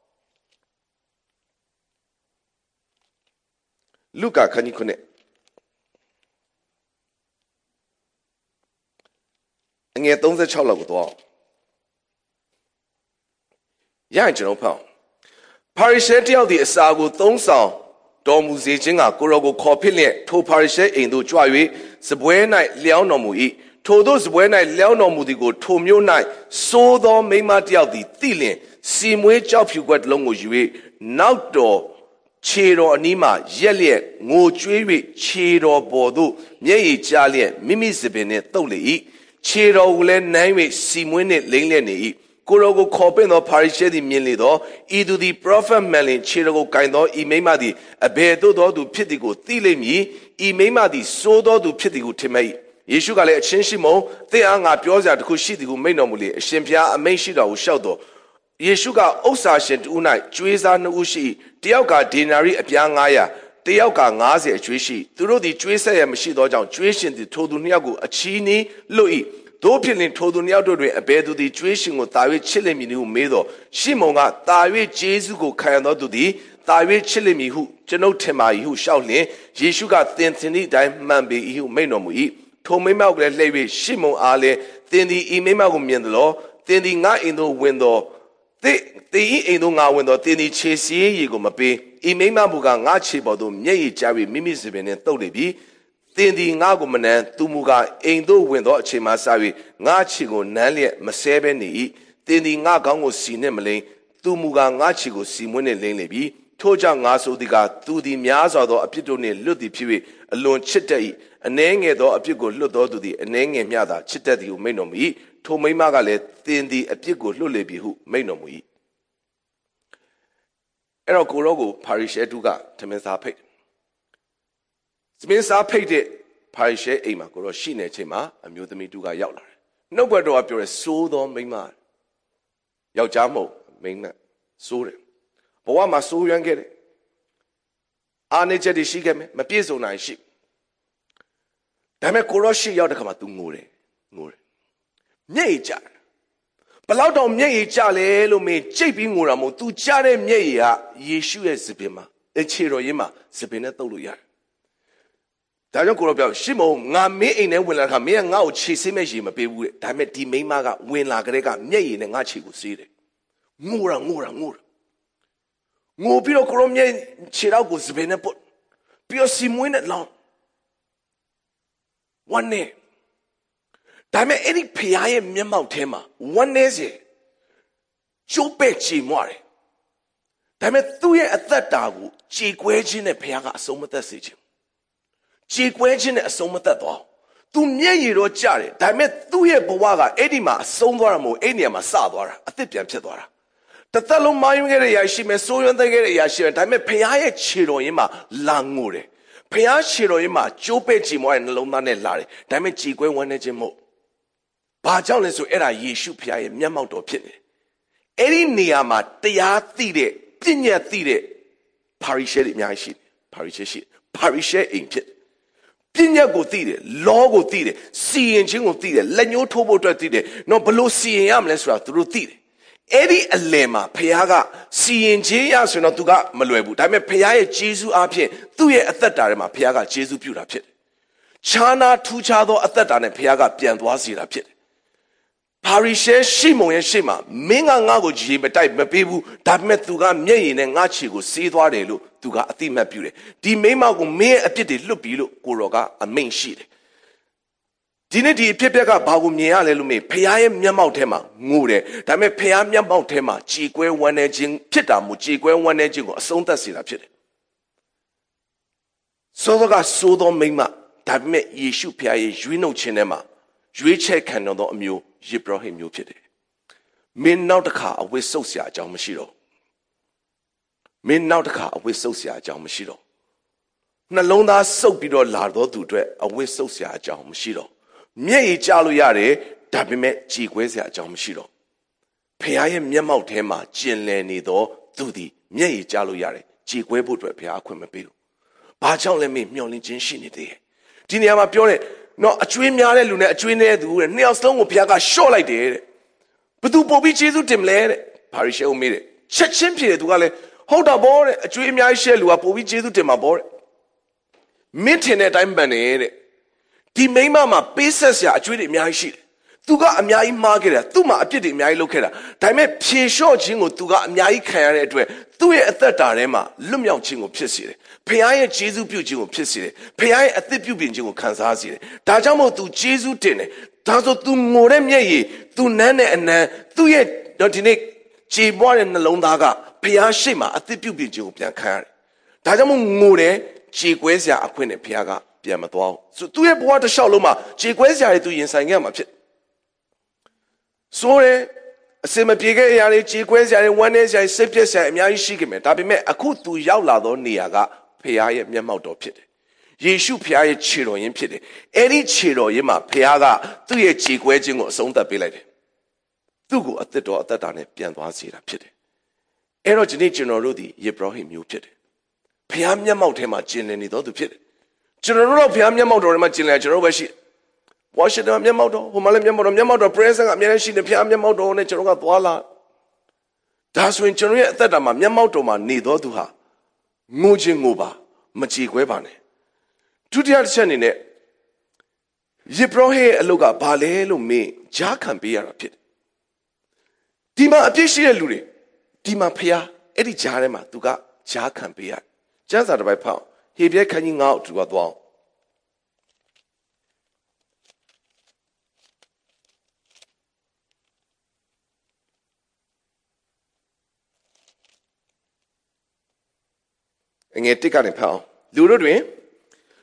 လုကာခန်းကြီး9အငယ်36လောက်ကိုသွားအောင်ရရင်ကျွန်တော်ဖတ်အောင်ပါရိရှဲတယောက်ဒီအစာကိုသုံးဆောင်တော်မူစေခြင်းကကိုရောကိုခေါ်ဖြစ်လျက်ထိုပါရိရှဲအိမ်သို့ကြွ၍စပွဲ၌လျှောင်းတော်မူ၏ထိုသို့စပွဲ၌လျှောင်းတော်မူသည်ကိုထိုမြို့၌စိုးသောမိန်းမတယောက်သည်သိလျင်စီမွေးကြောက်ဖြူကွက်တစ်လုံးကိုယူ၍နောက်တော်ခြေတော်အနီးမှရက်လျက်ငိုကြွေး၍ခြေတော်ပေါ်သို့မျက်ရည်ကျလျက်မိမိစပင်နှင့်တုပ်လေ၏ခြေတော်ကိုလည်းနမ်း၍စီမွေးနှင့်လိမ့်လျက်နေ၏ကိုရောကိုခေါ်ပင့်သောပါရိရှဲသည်မြင်လေသောဤသူသည် prophet မှန်လင်ခြေတော်ကိုကင်သောဤမိန်းမသည်အဘယ်သို့သောသူဖြစ်သည်ကိုသိလိမ့်မည်ဤမိန်းမသည်စိုးသောသူဖြစ်သည်ကိုထင်မဲ့၏ယေရှုကလည်းအချင်းရှိမုန်သင်အားငါပြောစရာတစ်ခုရှိသည်ကိုမိန့်တော်မူလေအရှင်ဘုရားအမိန့်ရှိတော်ကိုလျှောက်တော်ယေရှုကဥစ္စာရှင်တူ၌ကျွေးစားနှစ်ဦးရှိတယောက်ကဒေနာရိအပြား900တယောက်က90အကျွေးရှိသူတို့သည်ကျွေးဆက်ရမရှိသောကြောင့်ကျွေးရှင်သည်ထိုသူနှစ်ယောက်ကိုအချီးနှီးလွတ်၏တို့ဖြစ်လင်ထိုသူနှစ်ယောက်တို့တွင်အဘယ်သူသည်ကျွေးရှင်ကိုတာ၍ချစ်လိမ့်မည်ဟုမေးတော်ရှီမုန်ကတာ၍ဂျေဇုကိုခံရသောသူသည်တာ၍ချစ်လိမ့်မည်ဟုကျွန်ုပ်ထင်ပါ၏ဟုလျှောက်လျင်ယေရှုကသင်သင်သည့်အတိုင်းမှန်ပေ၏ဟုမိန့်တော်မူ၏ထိုမိန်းမကိုလည်းလှည့်၍ရှီမုန်အားလည်းသင်သည်ဤမိန်းမကိုမြင်သလောသင်သည်ငါအိမ်သို့ဝင်သောသင်ဤအိမ်သို့ငါဝင်သောသင်သည်ခြေစည်းရည်ကိုမပေးဤမိန်းမမူကငါခြေပေါ်သို့မျက်ရည်ကျ၍မိမိစပင်နှင့်တုပ်လေပြီသင်သည်ငါကိုမနမ်းသူမူကအိမ်သို့ဝင်သောအချိန်မှစ၍ငါခြေကိုနမ်းလျက်မဆဲဘဲနေ၏သင်သည်ငါကောင်းကိုစီနှင့်မလိမ့်သူမူကငါခြေကိုစီမွှေးနှင့်လိမ့်လေပြီထို့ကြောင့်ငါဆိုသည်ကသူသည်များစွာသောအပြစ်တို့နှင့်လွတ်သည်ဖြစ်၍အလွန်ချစ်တတ်၏အနေငယ်သောအပြစ်ကိုလွတ်တော်သူသည်အနေငယ်မျှသာချစ်တတ်သည်ဟုမိန့်တော်မူ၏ထိုမိန်းမကလည်းသင်သည်အပြစ်ကိုလွတ်လေပြီဟုမိန့်တော်မူ၏အဲ့တော့ကိုရောကိုဖာရိရှဲတုကထမင်းစားဖိတ်သမင်းစားဖိတ်တဲ့ဖာရိရှဲအိမ်မှာကိုရောရှိနေချိန်မှာအမျိုးသမီးတုကရောက်လာတယ်နှုတ်ဘက်တော်ကပြောတယ်စိုးသောမိန်းမယောက်ျားမဟုတ်မိန်းမစိုးတယ်ဘဝမှာစိုးရွံ့ခဲ့တယ်အာနေချက်တွေရှိခဲ့မယ်မပြည့်စုံနိုင်ရှိဒါပေမဲ့ကိုရောရှိရောက်တဲ့ခါမှာ तू ငိုတယ်မျက်ရည်ကျတယ်ဘလောက်တောင်မျက်ရည်ကျလဲလို့မင်းကြိတ်ပြီးငိုတာမဟုတ် तू ကျတဲ့မျက်ရည်ကယေရှုရဲ့စပင်မှာအခြေတော်ရင်းမှာစပင်နဲ့တုပ်လို့ရတယ်ဒါကြောင့်ကိုရောပြောရှစ်မုံငါမင်းအိမ်ထဲဝင်လာတဲ့ခါမင်းကငါ့ကိုခြေဆေးမဲ့ရည်မပေးဘူးတဲ့ဒါပေမဲ့ဒီမိန်းမကဝင်လာကြတဲ့ကမျက်ရည်နဲ့ငါ့ခြေကိုဆေးတယ်ငိုပြီးတော့ကိုရောမျက်ခြေတော့ကိုစပင်နဲ့ပုတ်ပြီးတော့စီမွေးနဲ့လောင်းone day ဒါပေမဲ့အဲ့ဒီဖျားရဲ့မျက်မှောက်ထဲမှာ one day စီကျိုးပဲ့ချီမွားတယ်ဒါပေမဲ့သူ့ရဲ့အသက်တာကိုကြေကွဲခြင်းနဲ့ဖျားကအဆုံးမသက်စေခြင်းကြေကွဲခြင်းနဲ့အဆုံးမသက်သွားသူမျက်ရည်တော့ကျတယ်ဒါပေမဲ့သူ့ရဲ့ဘဝကအဲ့ဒီမှာအဆုံးသွားတာမဟုတ်အဲ့ဒီနေရာမှာစသွားတာအသက်ပြန်ဖြစ်သွားတာတစ်သက်လုံးမာယွန်းခဲ့တဲ့အရာရှိမယ်စိုးရွံ့တဲ့အရာရှိမယ်ဒါပေမဲ့ဖျားရဲ့ခြေတော်ရင်းမှာလာငိုတယ်ဖျားခြေတော်ရင်းမှာကျိုးပဲ့ချီမွားတဲ့နှလုံးသားနဲ့လာတယ်ဒါပေမဲ့ကြေကွဲဝမ်းနေခြင်းမဟုတ်ဘာကြောင့်လဲဆိုအဲ့ဒါယေရှုဖျားရဲ့မျက်မှောက်တော်ဖြစ်တယ်အဲ့ဒီနေရာမှာတရားသိတဲ့ပညာသိတဲ့ပါရိရှဲတွေအများကြီးရှိတယ်ပါရိရှဲအိမ်ဖြစ်ပညာကိုသိတယ်လောကိုသိတယ်စီရင်ခြင်းကိုသိတယ်လက်ညှိုးထိုးဖို့အတွက်သိတယ်နော်ဘလို့စီရင်ရမလဲဆိုတာသူတို့သိတယ်အဲ့ဒီအလယ်မှာဖခင်ကစီရင်ခြင်းရဆိုတော့သူကမလွယ်ဘူးဒါပေမဲ့ဖခင်ရဲ့ဂျေဇုအားဖြင့်သူ့ရဲ့အသက်တာထဲမှာဖခင်ကဂျေဇုပြုတာဖြစ်တယ်ခြားနာထူးခြားသောအသက်တာနဲ့ဖခင်ကပြန်သွားစေတာဖြစ်တယ်ပါရိရှဲရှိမုံရဲ့ရှေ့မှာမင်းကငါ့ကိုရေမတိုက်မပေးဘူးဒါပေမဲ့သူကမျက်ရည်နဲ့ငါ့ခြေကိုဆေးသွားတယ်လို့သူကအတိမတ်ပြုတယ်ဒီမိမကိုမင်းရဲ့အပြစ်တွေလွတ်ပြီလို့ကိုရောကအမိန့်ရှိတယ်ဒီနေ့ဒီအဖြစ်အပျက်ကဘာကိုမြင်ရလဲလို့မေးဖခင်ရဲ့မျက်မှောက်ထဲမှာငိုတယ်ဒါပေမဲ့ဖခင်မျက်မှောက်ထဲမှာကြေကွဲဝမ်းနည်းခြင်းဖြစ်တာမို့ကြေကွဲဝမ်းနည်းခြင်းကိုအဆုံးသတ်စေတာဖြစ်တယ်ဆိုသောမိမဒါပေမဲ့ယေရှုဖခင်ရဲ့ရွေးနှုတ်ခြင်းထဲမှာရွေးချယ်ခံတော်သောအမျိုးယေဘရဟိမျိုးဖြစ်တယ်မင်းနောက်တစ်ခါအဝတ်ဆုပ်เสียအကြောင်းမရှိတော့မင်းနောက်တစ်ခါအဝတ်ဆုပ်เสียအကြောင်းမရှိတော့နှလုံးသားဆုပ်ပြီးတော့လာတော့သူအတွက်အဝတ်ဆုပ်เสียအကြောင်းမရှိတော့မျက်ရည်ကျလို့ရတယ်ဒါပေမဲ့ကြည်ကွဲเสียအကြောင်းမရှိတော့ဖခင်ရဲ့မျက်မှောက်ထဲမှာကျင်လည်နေသောသူသည်မျက်ရည်ကျလို့ရတယ်ကြည်ကွဲဖို့အတွက်ဖခင်အခွင့်မပေးဘူးဘာကြောင့်လဲမေးမျှော်လင့်ခြင်းရှိနေသေးတယ်ဒီနေရာမှာပြောတယ်နော်အကျွေးများတဲ့လူနဲ့အကျွေးနည်းတဲ့သူတဲ့နှစ်ယောက်စလုံးကိုဘုရားကရှော့လိုက်တယ်တဲ့ဘသူပို့ပြီးကျေးဇူးတင်မလဲတဲ့ဘာရီရှဲဦးမေးတယ်ချက်ချင်းဖြေတယ်သူကလည်းဟုတ်တာပေါ့တဲ့အကျွေးအများကြီးရှဲလူကပို့ပြီးကျေးဇူးတင်မှာပေါ့တဲ့မင်းထင်တဲ့အတိုင်းပန်နေတဲ့ဒီမိန်းမမှာပေးဆက်စရာအကျွေးတွေအများကြီးရှိတယ်သူကအများကြီးမှားခဲ့တာသူ့မှာအပြစ်တွေအများကြီးလုပ်ခဲ့တာဒါပေမဲ့ဖြေလျှော့ခြင်းကိုသူကအများကြီးခံရတဲ့အတွက်သူ့ရဲ့အသက်တာထဲမှာလွတ်မြောက်ခြင်းကိုဖြစ်စေတယ်ဖခင်ရဲ့ဂျေဇုပြုခြင်းကိုဖြစ်စေတယ်ဖခင်ရဲ့အသက်ပြုပြင်ခြင်းကိုခံစားစေတယ်ဒါကြောင့်မို့သူဂျေဇုတင်တယ်ဒါဆိုသူငိုတဲ့မျက်ရည်သူနမ်းတဲ့အနမ်းသူ့ရဲ့ဒီနေ့ခြေပွားတဲ့နှလုံးသားကဖခင်ရှိမှအသက်ပြုပြင်ခြင်းကိုပြန်ခံရတယ်ဒါကြောင့်မို့ငိုတယ်ခြေကွဲစရာအခွင့်နဲ့ဖခင်ကပြန်မသွားဘူးသူ့ရဲ့ဘဝတစ်လျှောက်လုံးမှာခြေကွဲစရာတွေသူရင်ဆိုင်ခဲ့မှာဖြစ်ဆိုရဲအစမပြေခဲ့ရတဲ့ကြေကွဲစရာတွေဝမ်းနည်းစရာတွေစိတ်ပြည့်စရာအများကြီးရှိခဲ့မယ်ဒါပေမဲ့အခုသူရောက်လာသောနေရာကဖခင်ရဲ့မျက်မှောက်တော်ဖြစ်တယ်ယေရှုဖခင်ရဲ့ခြေတော်ရင်းဖြစ်တယ်အဲ့ဒီခြေတော်ရင်းမှာဖခင်ကသူ့ရဲ့ကြေကွဲခြင်းကိုအဆုံးသတ်ပေးလိုက်တယ်သူ့ကိုအသက်တော်အသက်တာနဲ့ပြန်သွားစေတာဖြစ်တယ်အဲ့တော့ဒီနေ့ကျွန်တော်တို့ဒီယေဘရဟိမျိုးဖြစ်တယ်ဖခင်မျက်မှောက်ထဲမှာကျင်လည်နေတော်သူဖြစ်တယ်ကျွန်တော်တို့တော့ဖခင်မျက်မှောက်တော်ထဲမှာကျင်လည်ကျွန်တော်တို့ပဲရှိWashington မျက်မှောက်တော်ဟိုမှာလည်းမျက်မှောက်တော် present ကအများကြီးရှိနေဖျားမျက်မှောက်တော်နဲ့ကျွန်တော်ကသွားလာဒါဆိုရင်ကျွန်တော်ရဲ့အသက်တာမှာမျက်မှောက်တော်မှာနေတော်သူဟာငိုခြင်းငိုပါမကြေကွဲပါနဲ့ဒုတိယတစ်ချက်အနေနဲ့ယေဘရဟိအလုပ်ကဘာလဲလို့မေးကြားခံပေးရတာဖြစ်တယ်ဒီမှာအပြစ်ရှိတဲ့လူတွေဒီမှာဖျားအဲ့ဒီကြားထဲမှာသူကကြားခံပေးရကျမ်းစာတစ်ပိုက်ဖောက်ဟေဘရဲခန်းကြီး9သူကသွားငယ်တစ်ကနေဖောင်းလူတို့တွင်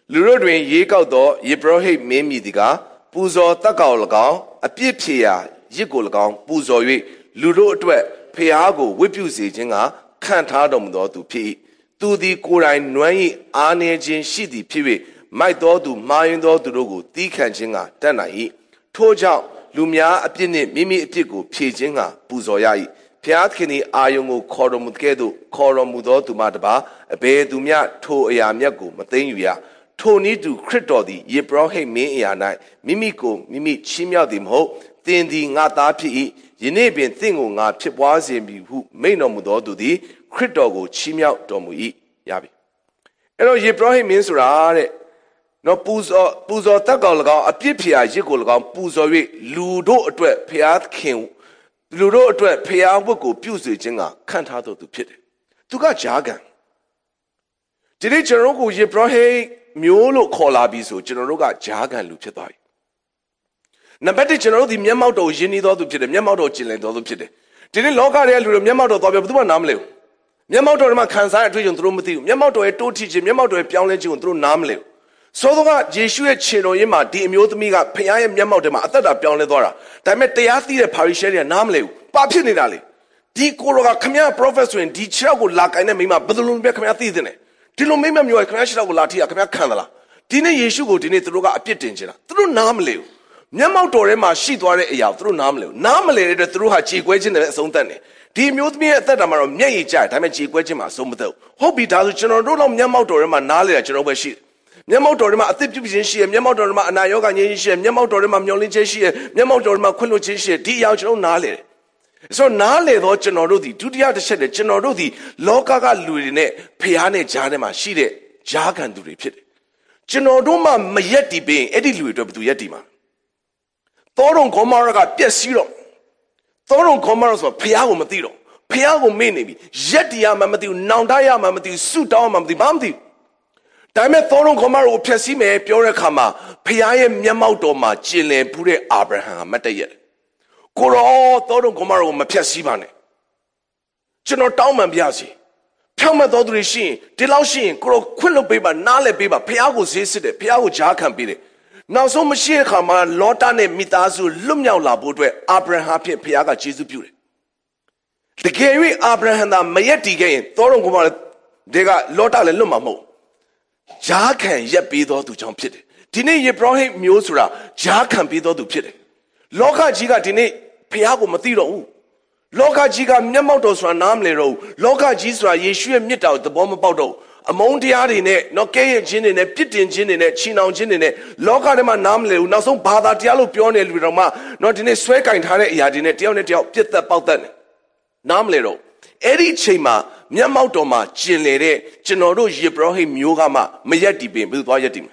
လူတို့တွင်ရေကောက်သောယေဘရဟိတ်မင်းမြည်သည်ကပူဇော်တတ်ကောင်၎င်းအပြစ်ဖြေရာရစ်ကို၎င်းပူဇော်၍လူတို့အတွက်ဖျားကိုဝတ်ပြုစေခြင်းကခံထားတော်မူသောသူဖြစ်၏သူသည်ကိုယ်တိုင်နွမ်း၏အားနည်းခြင်းရှိသည်ဖြစ်၍မိုက်သောသူမှားယွင်းသောသူတို့ကိုတီးခံခြင်းကတတ်နိုင်၏ထို့ကြောင့်လူများအပြစ်နှင့်မိမိအပြစ်ကိုဖြေခြင်းကပူဇော်ရ၏ဖျားသခင်၏အာယုံကိုခေါ်တော်မူကဲ့သို့ခေါ်တော်မူသောသူမှတပါအဘယ်သူမျှထိုအရာမြတ်ကိုမသိမ်းယူရထိုနည်းတူခရစ်တော်သည်ယေဘရဟိတ်မင်းအရာ၌မိမိကိုမိမိချီးမြှောက်သည်မဟုတ်သင်သည်ငါသားဖြစ်၏ယနေ့ပင်သင်ကိုငါဖြစ်ပွားစေမည်ဟုမိန့်တော်မူသောသူသည်ခရစ်တော်ကိုချီးမြှောက်တော်မူ၏ရပြီအဲ့တော့ယေဘရဟိတ်မင်းဆိုတာတဲ့နော်ပူဇော်တတ်ကောင်၎င်းအပြစ်ဖြေရာရစ်ကို၎င်းပူဇော်၍လူတို့အတွက်ဖျားခင်လူတို့အတွက်ဖျားဝတ်ကိုပြုစေခြင်းကခံထားတော်သူဖြစ်တယ်သူကဂျားကန်ဒီနေ့ကျွန်တော်ကိုယေဘရဟိတ်မျိုးလို့ခေါ်လာပြီဆိုကျွန်တော်တို့ကဂျားကန်လူဖြစ်သွားပြီနံပါတ်1ကျွန်တော်တို့ဒီမျက်မှောက်တော်ယဉ်နေတော်သူဖြစ်တယ်မျက်မှောက်တော်ကျင်လည်တော်သူဖြစ်တယ်ဒီနေ့လောကရဲ့လူတွေမျက်မှောက်တော်သွားပြဘယ်သူမှနားမလဲဘူးမျက်မှောက်တော်မှာခံစားရအတွေ့အကြုံသူတို့မသိဘူးမျက်မှောက်တော်ရဲ့တိုးထီခြင်းမျက်မှောက်တော်ရဲ့ပြောင်းလဲခြင်းကိုသူတို့နားမလဲဘူးဆိုတော့ကယေရှုရဲ့ခြေတော်ရင်းမှာဒီအမျိုးသမီးကဖခင်ရဲ့မျက်မှောက်ထဲမှာအသက်တာပြောင်းလဲသွားတာဒါပေမဲ့တရားသိတဲ့ဖာရိရှဲတွေကနားမလဲဘူးဘာဖြစ်နေတာလဲဒီကိုရောကခမရ prophet ဆိုရင်ဒီခြေထောက်ကိုလာကိုင်းတဲ့မိမဘယ်လိုပဲခမရသိတဲ့နဲ့ဒီလိုမိမမျိုးကခမရခြေထောက်ကိုလာထိရခမရခံသလားဒီနေ့ယေရှုကိုဒီနေ့သူတို့ကအပြစ်တင်ချင်တာသူတို့နားမလဲဘူးမျက်မှောက်တော်ထဲမှာရှိသွားတဲ့အရာကိုသူတို့နားမလဲဘူးနားမလဲတဲ့အတွက်သူတို့ဟာကြေကွဲခြင်းနဲ့အဆုံးသတ်တယ်ဒီမျိုးသမီးရဲ့အသက်တာမှာတော့မျက်ရည်ကျတယ်ဒါပေမဲ့ကြေကွဲခြင်းမှာအဆုံးမသတ်ဘူးဟုတ်ပြီဒါဆိုကျွန်တော်တို့တော့မျက်မှောက်တော်ထဲမှာနားလဲတာကျွန်တော်ပဲရှိတယ်မျက်မှောက်တော်ထဲမှာအသက်ပြုခြင်းရှိရမျက်မှောက်တော်ထဲမှာအနာရောဂါငြိမ်းခြင်းရှိရမျက်မှောက်တော်ထဲမှာမျောလင်းခြင်းရှိရမျက်မှောက်တော်ထဲမှာခွင့်လွှတ်ခြင်းရှိရဒီအရာကျွန်တော်နားလဲတယ်ဆိုတော့နားလေတော့ကျွန်တော်တို့ဒီဒုတိယတစ်ချက်နဲ့ကျွန်တော်တို့ဒီလောကကလူတွေနဲ့ဖျားနဲ့ဂျားထဲမှာရှိတဲ့ဂျားခံသူတွေဖြစ်တယ်ကျွန်တော်တို့မှမရက်တည်ပင်အဲ့ဒီလူတွေအတွက်ဘယ်သူရက်တည်မှာသောတော်ဂေါမောရကပြက်စီးတော့သောတော်ဂေါမောရဆိုဖျားကိုမသိတော့ဖျားကိုမေ့နေပြီရက်တည်ရမှမသိဘူးနောင်တရမှမသိဘူးဆုတောင်းမှမသိဘူးဘာမှမသိဘူးဒါပေမဲ့သောတော်ဂေါမောရကိုဖျက်ဆီးမယ်ပြောတဲ့အခါမှာဖျားရဲ့မျက်မှောက်တော်မှာကျင်လည်ဖူးတဲ့အာဗြဟံကမတ်တရက်ကိုရောသောတော်ဂေါမောရကိုမဖျက်ဆီးပါနဲ့ကျွန်တော်တောင်းပန်ပြစီဖြောင့်မတ်တော်သူတွေရှိရင်ဒီလောက်ရှိရင်ကိုရောခွင့်လွှတ်ပေးပါနားလည်ပေးပါဖျားကိုဈေးစစ်တယ်ဖျားကိုဂျားခံပေးတယ်နောက်ဆုံးမရှိတဲ့အခါမှာလောတာနဲ့မိသားစုလွတ်မြောက်လာဖို့အတွက်အာဗြဟံဖြင့်ဖျားကကျေးဇူးပြုတယ်တကယ်၍အာဗြဟံသာမရက်တည်ခဲ့ရင်သောတော်ဂေါမောရတွေကလောတာလည်းလွတ်မှာမဟုတ်ဂျားခံရက်ပေးတော်သူကြောင့်ဖြစ်တယ်ဒီနေ့ယေဘရဟိတ်မျိုးဆိုတာဂျားခံပေးတော်သူဖြစ်တယ်လောကကြီးကဒီနေ့ဖျားကိုမသိတော့ဘူးလောကကြီးကမျက်မှောက်တော်ဆိုတာနားမလည်တော့ဘူးလောကကြီးဆိုတာယေရှုရဲ့မြတ်တာကိုသဘောမပေါက်တော့အမုန်းတရားတွေနဲ့ကဲ့ရဲ့ခြင်းတွေနဲ့ပြစ်တင်ခြင်းတွေနဲ့ချီနှောင်ခြင်းတွေနဲ့လောကထဲမှာနားမလည်ဘူးနောက်ဆုံးဘာသာတရားလို့ပြောနေလူတွေတော့မှဒီနေ့ဆွဲကင်ထားတဲ့အရာတွေနဲ့တယောက်နဲ့တယောက်ပြစ်သက်ပေါက်သက်နေနားမလည်တော့အဲ့ဒီအချိန်မှာမျက်မှောက်တော်မှာကျင်လေတဲ့ကျွန်တော်တို့ယေဘရဟိတ်မျိုးကမှမရက်တည်ပင်ဘယ်သူသွားရက်တည်မလဲ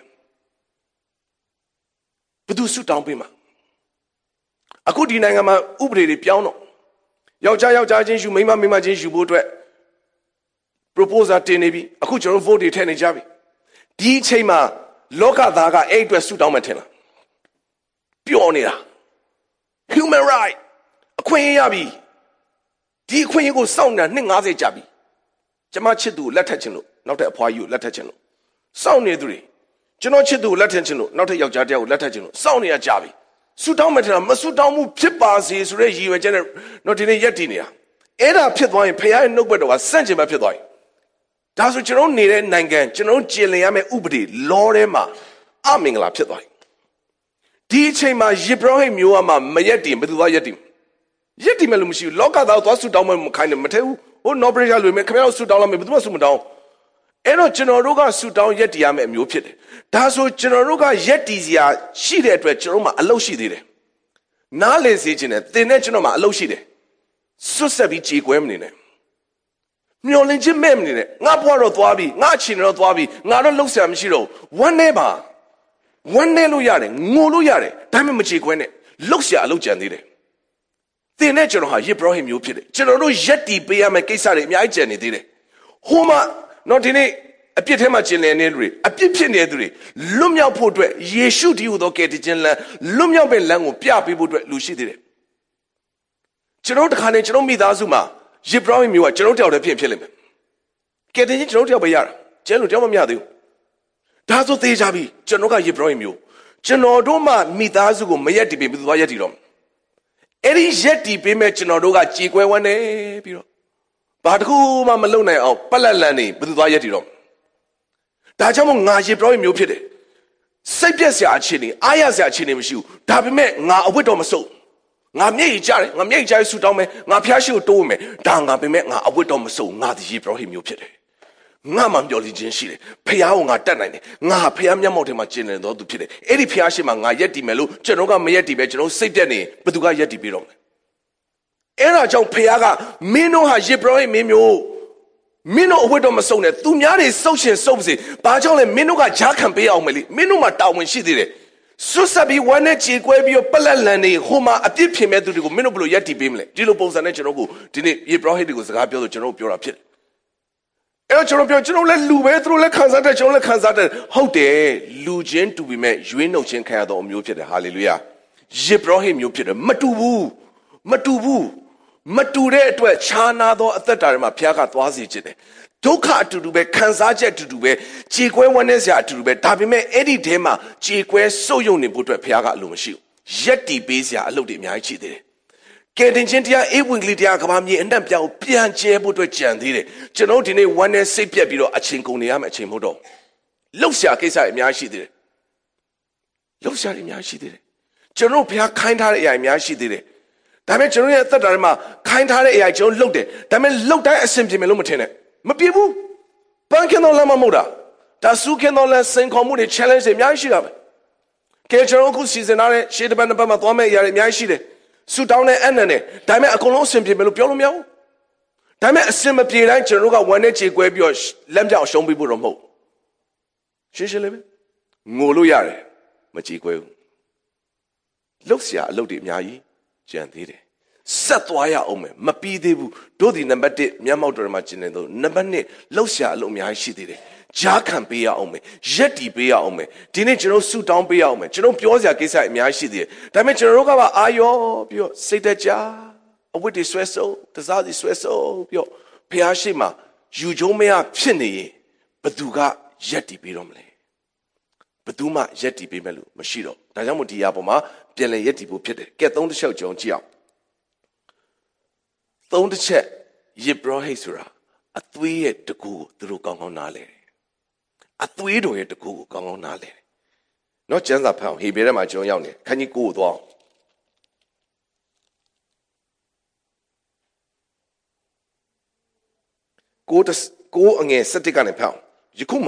ဘယ်သူဆုတောင်းပေးမှာအခုဒီနိုင်ငံမှာဥပဒေတွေပြောင်းတော့ယောက်ျားချင်းယူမိန်းမချင်းယူဖို့အတွက် proposal တင်နေပြီအခုကျွန်တော် vote တွေထည့်နေကြပြီဒီအချိန်မှာလောကသားကအဲ့အတွက်ဆုတောင်းမှထင်လားပျော်နေတာ human right အခွင့်အရေးရပြီဒီအခွင့်အရေးကိုစောင့်နေတာနှစ်90ကြာပြီကျမချစ်သူကိုလက်ထပ်ခြင်းလို့နောက်ထပ်အဖွားကြီးကိုလက်ထပ်ခြင်းလို့စောင့်နေသူတွေကျွန်တော်ချစ်သူကိုလက်ထပ်ခြင်းလို့နောက်ထပ်ယောက်ျားတစ်ယောက်ကိုလက်ထပ်ခြင်းလို့စောင့်နေရကြာပြီဆုတောင်းမှထင်လားမဆုတောင်းမှုဖြစ်ပါစေဆိုတဲ့ရည်ရွယ်ချက်နဲ့ဒီနေ့ရက်တည်နေတာအဲ့ဒါဖြစ်သွားရင်ဖခင်ရဲ့နှုတ်ဘက်တော်ကစန့်ကျင်ဘက်ဖြစ်သွားရင်ဒါဆိုကျွန်တော်နေတဲ့နိုင်ငံကျွန်တော်ကျင်လည်ရမယ့်ဥပဒေလောထဲမှာအမင်္ဂလာဖြစ်သွားပြီဒီအချိန်မှာယေဘရဟိတ်မျိုးကမှမရက်တည်ဘယ်သူကရက်တည်မယ်လို့မရှိဘူးလောကသားသွားဆုတောင်းမှမခိုင်းတယ်မထဲဘူးဟိုနော်ပရိယာလူမယ်ခင်ဗျားတို့ဆုတောင်းလာမယ်ဘယ်သူမှဆုမတောင်းအဲ့တော့ကျွန်တော်တို့ကဆုတောင်းရက်တည်ရမယ့်အမျိုးဖြစ်တယ်ဒါဆိုကျွန်တော်တို့ကရက်တည်စရာရှိတဲ့အတွက်ကျွန်တော်မှအလုပ်ရှိသေးတယ်နားလည်စေခြင်းနဲ့သင်နဲ့ကျွန်တော်မှအလုပ်ရှိတယ်စွတ်ဆက်ပြီးကြေကွဲမနေနဲ့မျောလင်းခြင်းမဲ့မနေနဲ့ငါဘွားတော့သွားပြီငါအချင်းတော့သွားပြီငါတော့လှုပ်ရှားမရှိတော့ဝမ်းနေပါဝမ်းနေလို့ရတယ်ငိုလို့ရတယ်ဒါပေမဲ့မကြေကွဲနဲ့လှုပ်ရှားအလုပ်ကြံသေးတယ်သင်နဲ့ကျွန်တော်ဟာယေဘရဟိတ်မျိုးဖြစ်တယ်ကျွန်တော်တို့ရက်တည်ပေးရမယ့်ကိစ္စတွေအများကြီးကြံနေသေးတယ်ဟိုမှာဒီနေ့အပြစ်ထဲမှာကျင်လည်နေလူတွေအပြစ်ဖြစ်နေတဲ့သူတွေလွတ်မြောက်ဖို့အတွက်ယေရှုတည်းဟူသောကယ်တင်ခြင်းလမ်းလွတ်မြောက်တဲ့လမ်းကိုပြပေးဖို့အတွက်လူရှိသေးတယ်ကျွန်တော်တခါနဲ့ကျွန်တော်မိသားစုမှာယေဘရဟိတ်မျိုးကကျွန်တော်တယောက်တည်းဖြစ်လိမ့်မယ်ကယ်တင်ခြင်းကျွန်တော်တယောက်ပဲရတာကျန်လို့တယောက်မမြသေးဘူးဒါဆိုသေးကြပြီကျွန်တော်ကယေဘရဟိမျိုးကျွန်တော်တို့မှမိသားစုကိုမရက်တီးပေးပြီးသွားရက်တီးတော့အဲ့ဒီရက်တီးပေးမဲ့ကျွန်တော်တို့ကကြေကွဲဝမ်းနေပြီးတော့ဘာတစ်ခုမှမလုပ်နိုင်အောင်ပလက်လန်နေဘယ်သူသွားရက်တီးတော့ဒါကြောင့်မို့ငါယေဘရဟိမျိုးဖြစ်တယ်စိတ်ပြက်စရာအခြေအနေအားရစရာအခြေအနေမရှိဘူးဒါပေမဲ့ငါအဝတ်တော်မစုပ်ငါမျက်ရည်ကျတယ်ငါမျက်ရည်ကျဆူတောင်းမယ်ငါဖျားရှိကိုတိုးမယ်ဒါငါပေမဲ့ငါအဝတ်တော်မစုပ်ငါဒီယေဘရဟိမျိုးဖြစ်တယ်ငါမှမျော်လင့်ခြင်းရှိတယ်ဖះကိုငါတတ်နိုင်တယ်ငါဖះမျက်မှောက်ထဲမှာကျင်လည်တော်သူဖြစ်တယ်အဲ့ဒီဖះရှိမှငါရက်တည်မယ်လို့ကျွန်တော်ကမရက်တည်ပဲကျွန်တော်စိတ်တက်နေဘယ်သူကရက်တည်ပေးတော့မလဲအဲ့ဒါကြောင့်ဖះကမင်းတို့ဟာယေဘရဟိမင်းမျိုးမင်းတို့အဝတ်တော်မစုံနဲ့သူများတွေစုပ်ရှင်စုပ်စေဘာကြောင့်လဲမင်းတို့ကဂျားခံပေးအောင်မယ်လေမင်းတို့မှာတာဝန်ရှိသေးတယ်ဆွတ်ဆက်ပြီးဝမ်းနဲ့ကြေကွဲပြီးပလက်လန်နေဟိုမှာအပြစ်ဖြစ်မဲ့သူတွေကိုမင်းတို့ဘယ်လိုရက်တည်ပေးမလဲဒီလိုပုံစံနဲ့ကျွန်တော်ကိုဒီနေ့ယေဘရဟိတွေကိုစကားပြောဆိုကျွန်တော်ပြောတာဖြစ်တယ်အဲ့တော့ကျွန်တော်လည်းလူပဲသူတို့လည်းခံစားတယ်ကျွန်တော်လည်းခံစားတယ်ဟုတ်တယ်လူချင်းတူပြီးမဲ့ရွေးနှုတ်ချင်းခံရတော့အမျိုးဖြစ်တယ်ဟာလေလုယာယေဘရဟိမျိုးဖြစ်တယ်မတူတဲ့အတွက်ခြားနာသောအသက်တာတွေမှာဘုရားကသွားစီခြင်းတယ်ဒုက္ခအတူတူပဲခံစားချက်အတူတူပဲကြေကွဲဝမ်းနည်းစရာအတူတူပဲဒါပေမဲ့အဲ့ဒီထဲမှာကြေကွဲဆုပ်ယုပ်နေဖို့အတွက်ဘုရားကအလိုမရှိဘူးရက်တီပေးစရာအလုပ်တွေအများကြီးရှိသေးတယ်ကဲတင်ချင်းတရားအေဝံဂေလိတရားကဘာမြေအနှံ့ပြောင်းပြန်ကျဲဖို့အတွက်ကြံသေးတယ်ကျွန်တော်ဒီနေ့ဝမ်းနဲ့စိတ်ပြက်ပြီးတော့အချိန်ကုန်နေရမယ်အချိန်မဟုတ်တော့လှုပ်ရှားကိစ္စတွေအများကြီးရှိသေးတယ်လှုပ်ရှားတွေအများကြီးရှိသေးတယ်ကျွန်တော်ဘုရားခိုင်းထားတဲ့အရာအများကြီးရှိသေးတယ်ဒါပေမဲ့ကျွန်တော်ရဲ့အသက်တာထဲမှာခိုင်းထားတဲ့အရာကျွန်တော်လှုပ်တယ်ဒါပေမဲ့လှုပ်တိုင်းအဆင်ပြေမယ်လို့မထင်နဲ့မပြေဘူးပန်းခင်တော်လမ်းမမဟုတ်တာဒါစုခင်တော်လမ်းစင်ခေါ်မှုတွေ challenge တွေအများကြီးရှိတာပဲကဲကျွန်တော်အခုစီစဉ်ထားတဲ့ရှေ့တစ်ပတ်နှစ်ပတ်မှာသွားမယ့်အရာတွေအများကြီးရှိတယ်ဆူတောင်းတဲ့အနံ့နဲ့ဒါပေမဲ့အကုန်လုံးအဆင်ပြေမယ်လို့ပြောလို့မရဘူးဒါပေမဲ့အဆင်မပြေတိုင်းကျွန်တော်တို့ကဝမ်းနဲ့ကြေကွဲပြီးတော့လက်ပြောင်ရှုံးပြီးဖို့တော့မဟုတ်ရှင်းလေးပဲငိုလို့ရတယ်မကြေကွဲဘူးလှုပ်ရှားအလုပ်တွေအများကြီးကြံသေးတယ်ဆက်သွားရအောင်မယ်မပြီးသေးဘူးတို့ဒီနံပါတ်1မျက်မှောက်တော်မှာကျင်နေတော့နံပါတ်2လှုပ်ရှားအလုပ်အများကြီးရှိသေးတယ်ဂျားခံပေးရအောင်မယ်ရက်တီပေးရအောင်မယ်ဒီနေ့ကျွန်တော်ဆူတောင်းပေးရအောင်မယ်ကျွန်တော်ပြောစရာကိစ္စအများကြီးရှိသေးတယ်ဒါပေမဲ့ကျွန်တော်တို့ကပါအာရောပြီးတော့စိတ်တကြအဝတ်တွေဆွဲဆိုးတစားစီဆွဲဆိုးပြီးတော့ဖះရှိမှယူကျုံးမရဖြစ်နေရင်ဘသူကရက်တီပေးတော့မလဲဘသူမှရက်တီပေးမယ်လို့မရှိတော့ဒါကြောင့်မို့ဒီအရာပေါ်မှာပြန်လည်ရက်တီဖို့ဖြစ်တယ်ကဲ3တစ်ချက်ကြောင်းကြည့်အောင်3တစ်ချက်ယေဘရဟိဆိုတာအသွေးရဲ့တကူကိုသူတို့ကောင်းကောင်းနားလဲတယ်အသွေးတော်ရဲ့တကူကိုကောင်းကောင်းနားလဲတယ်နော်ကျမ်းစာဖတ်အောင်ဟေဘဲထဲမှာကျွန်တော်ရောက်နေခန်းကြီး9ကိုသွားကိုအငယ်7ကနေဖတ်အောင်ယခု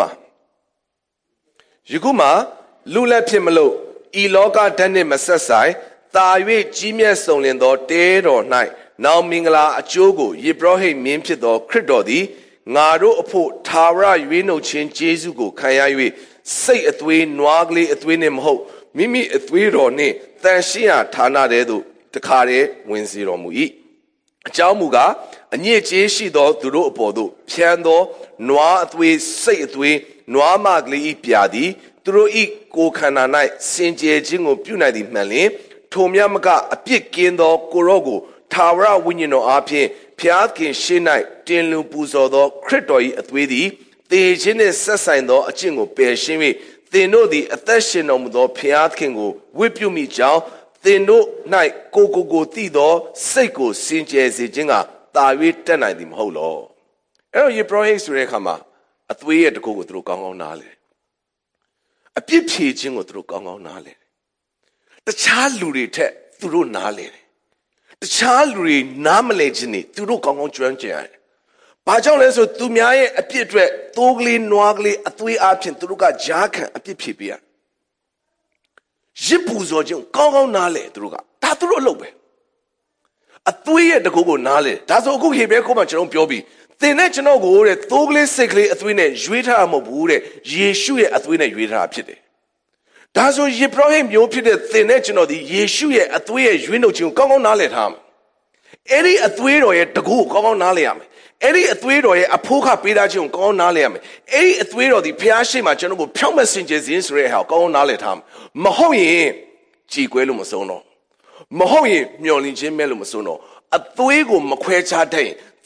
မှလူလက်ဖြစ်မလို့ဤလောကဓာတ်နှင့်မဆက်ဆိုင်သာ၍ကြီးမြတ်စုံလင်သောတဲတော်၌နောင်မင်္ဂလာအကျိုးကိုယေဘရဟိမင်းဖြစ်သောခရစ်တော်သည်ငါတို့အဖို့ထာဝရရွေးနှုတ်ခြင်းကျေးဇူးကိုခံရ၍စိတ်အသွေးနွားကလေးအသွေးနှင့်မဟုတ်မိမိအသွေးတော်နှင့်တန်ရှင်းရာဌာနထဲသို့တခါတည်းဝင်စေတော်မူ၏အကြောင်းမူကားအညစ်အကြေးရှိသောသူတို့အပေါ်သို့ဖြန်းသောနွားအသွေးစိတ်အသွေးနွားမကလေး၏ပြာသည်သူတို့၏ကိုယ်ခန္ဓာ၌စင်ကြယ်ခြင်းကိုပြုနိုင်သည်မှန်လျှင်ထိုမြတ်မကအပြစ်ကင်းသောကိုရော့ကိုထာဝရဝိညာဉ်တော်အားဖြင့်ဖျားခင်ရှေ့၌တင်လူပူဇော်သောခရစ်တော်၏အသွေးသည်သေခြင်းနှင့်ဆက်ဆိုင်သောအကျင့်ကိုပယ်ရှင်း၍သင်တို့သည်အသက်ရှင်တော်မူသောဖျားခင်ကိုဝတ်ပြုမိကြောင်းသင်တို့၌ကိုသိသောစိတ်ကိုစင်ကြယ်စေခြင်းကတာ၍တက်နိုင်သည်မဟုတ်လောအဲ့တော့ယေဘရဟိဆိုတဲ့အခါမှာအသွေးရဲ့တကူကိုသူတို့ကောင်းကောင်းနားလဲအပြစ်ဖြေခြင်းကိုသူတို့ကောင်းကောင်းနားလဲတခြားလူတွေထက်သူတို့နားလဲတယ်တခြားလူတွေနားမလဲခြင်းနေသူတို့ကောင်းကောင်းကျွမ်းကျင်ရတယ်ဘာကြောင့်လဲဆိုသူများရဲ့အပြစ်အတွက်သိုးကလေးနွားကလေးအသွေးအဖြစ်သူတို့ကဂျားခံအပြစ်ဖြေပေးရရစ်ပူဇော်ခြင်းကောင်းကောင်းနားလဲသူတို့ကဒါသူတို့အလုပ်ပဲအသွေးရဲ့တကူကိုနားလဲဒါဆိုအခုဟေဘဲကိုမှကျွန်တော်ပြောပြီးသင်နဲ့ကျွန်တော်ကိုတဲ့သိုးကလေးစိတ်ကလေးအသွေးနဲ့ရွေးထားမှာမဟုတ်ဘူးတဲ့ယေရှုရဲ့အသွေးနဲ့ရွေးထားတာဖြစ်တယ်ဒါဆိုယေဘရဟိမျိုးဖြစ်တဲ့သင်နဲ့ကျွန်တော်ဒီယေရှုရဲ့အသွေးရဲ့ရွေးနှုတ်ခြင်းကိုကောင်းကောင်းနားလည်ထားမယ်အဲ့ဒီအသွေးတော်ရဲ့တကူကိုကောင်းကောင်းနားလည်ရမယ်အဲ့ဒီအသွေးတော်ရဲ့အဖိုးခပေးထားခြင်းကိုကောင်းကောင်းနားလည်ရမယ်အဲ့ဒီအသွေးတော်ဒီဖျားရှိမှကျွန်တော်ကိုဖြောင့်မစင်ကြယ်ခြင်းဆိုတဲ့ဟာကိုကောင်းကောင်းနားလည်ထားမယ်မဟုတ်ရင်ကြည်ကွဲလို့မဆုံးတော့မဟုတ်ရင်မျောလင့်ခြင်းမဲ့လို့မဆုံးတော့အသွေးကိုမခွဲခြားတတ်ရင်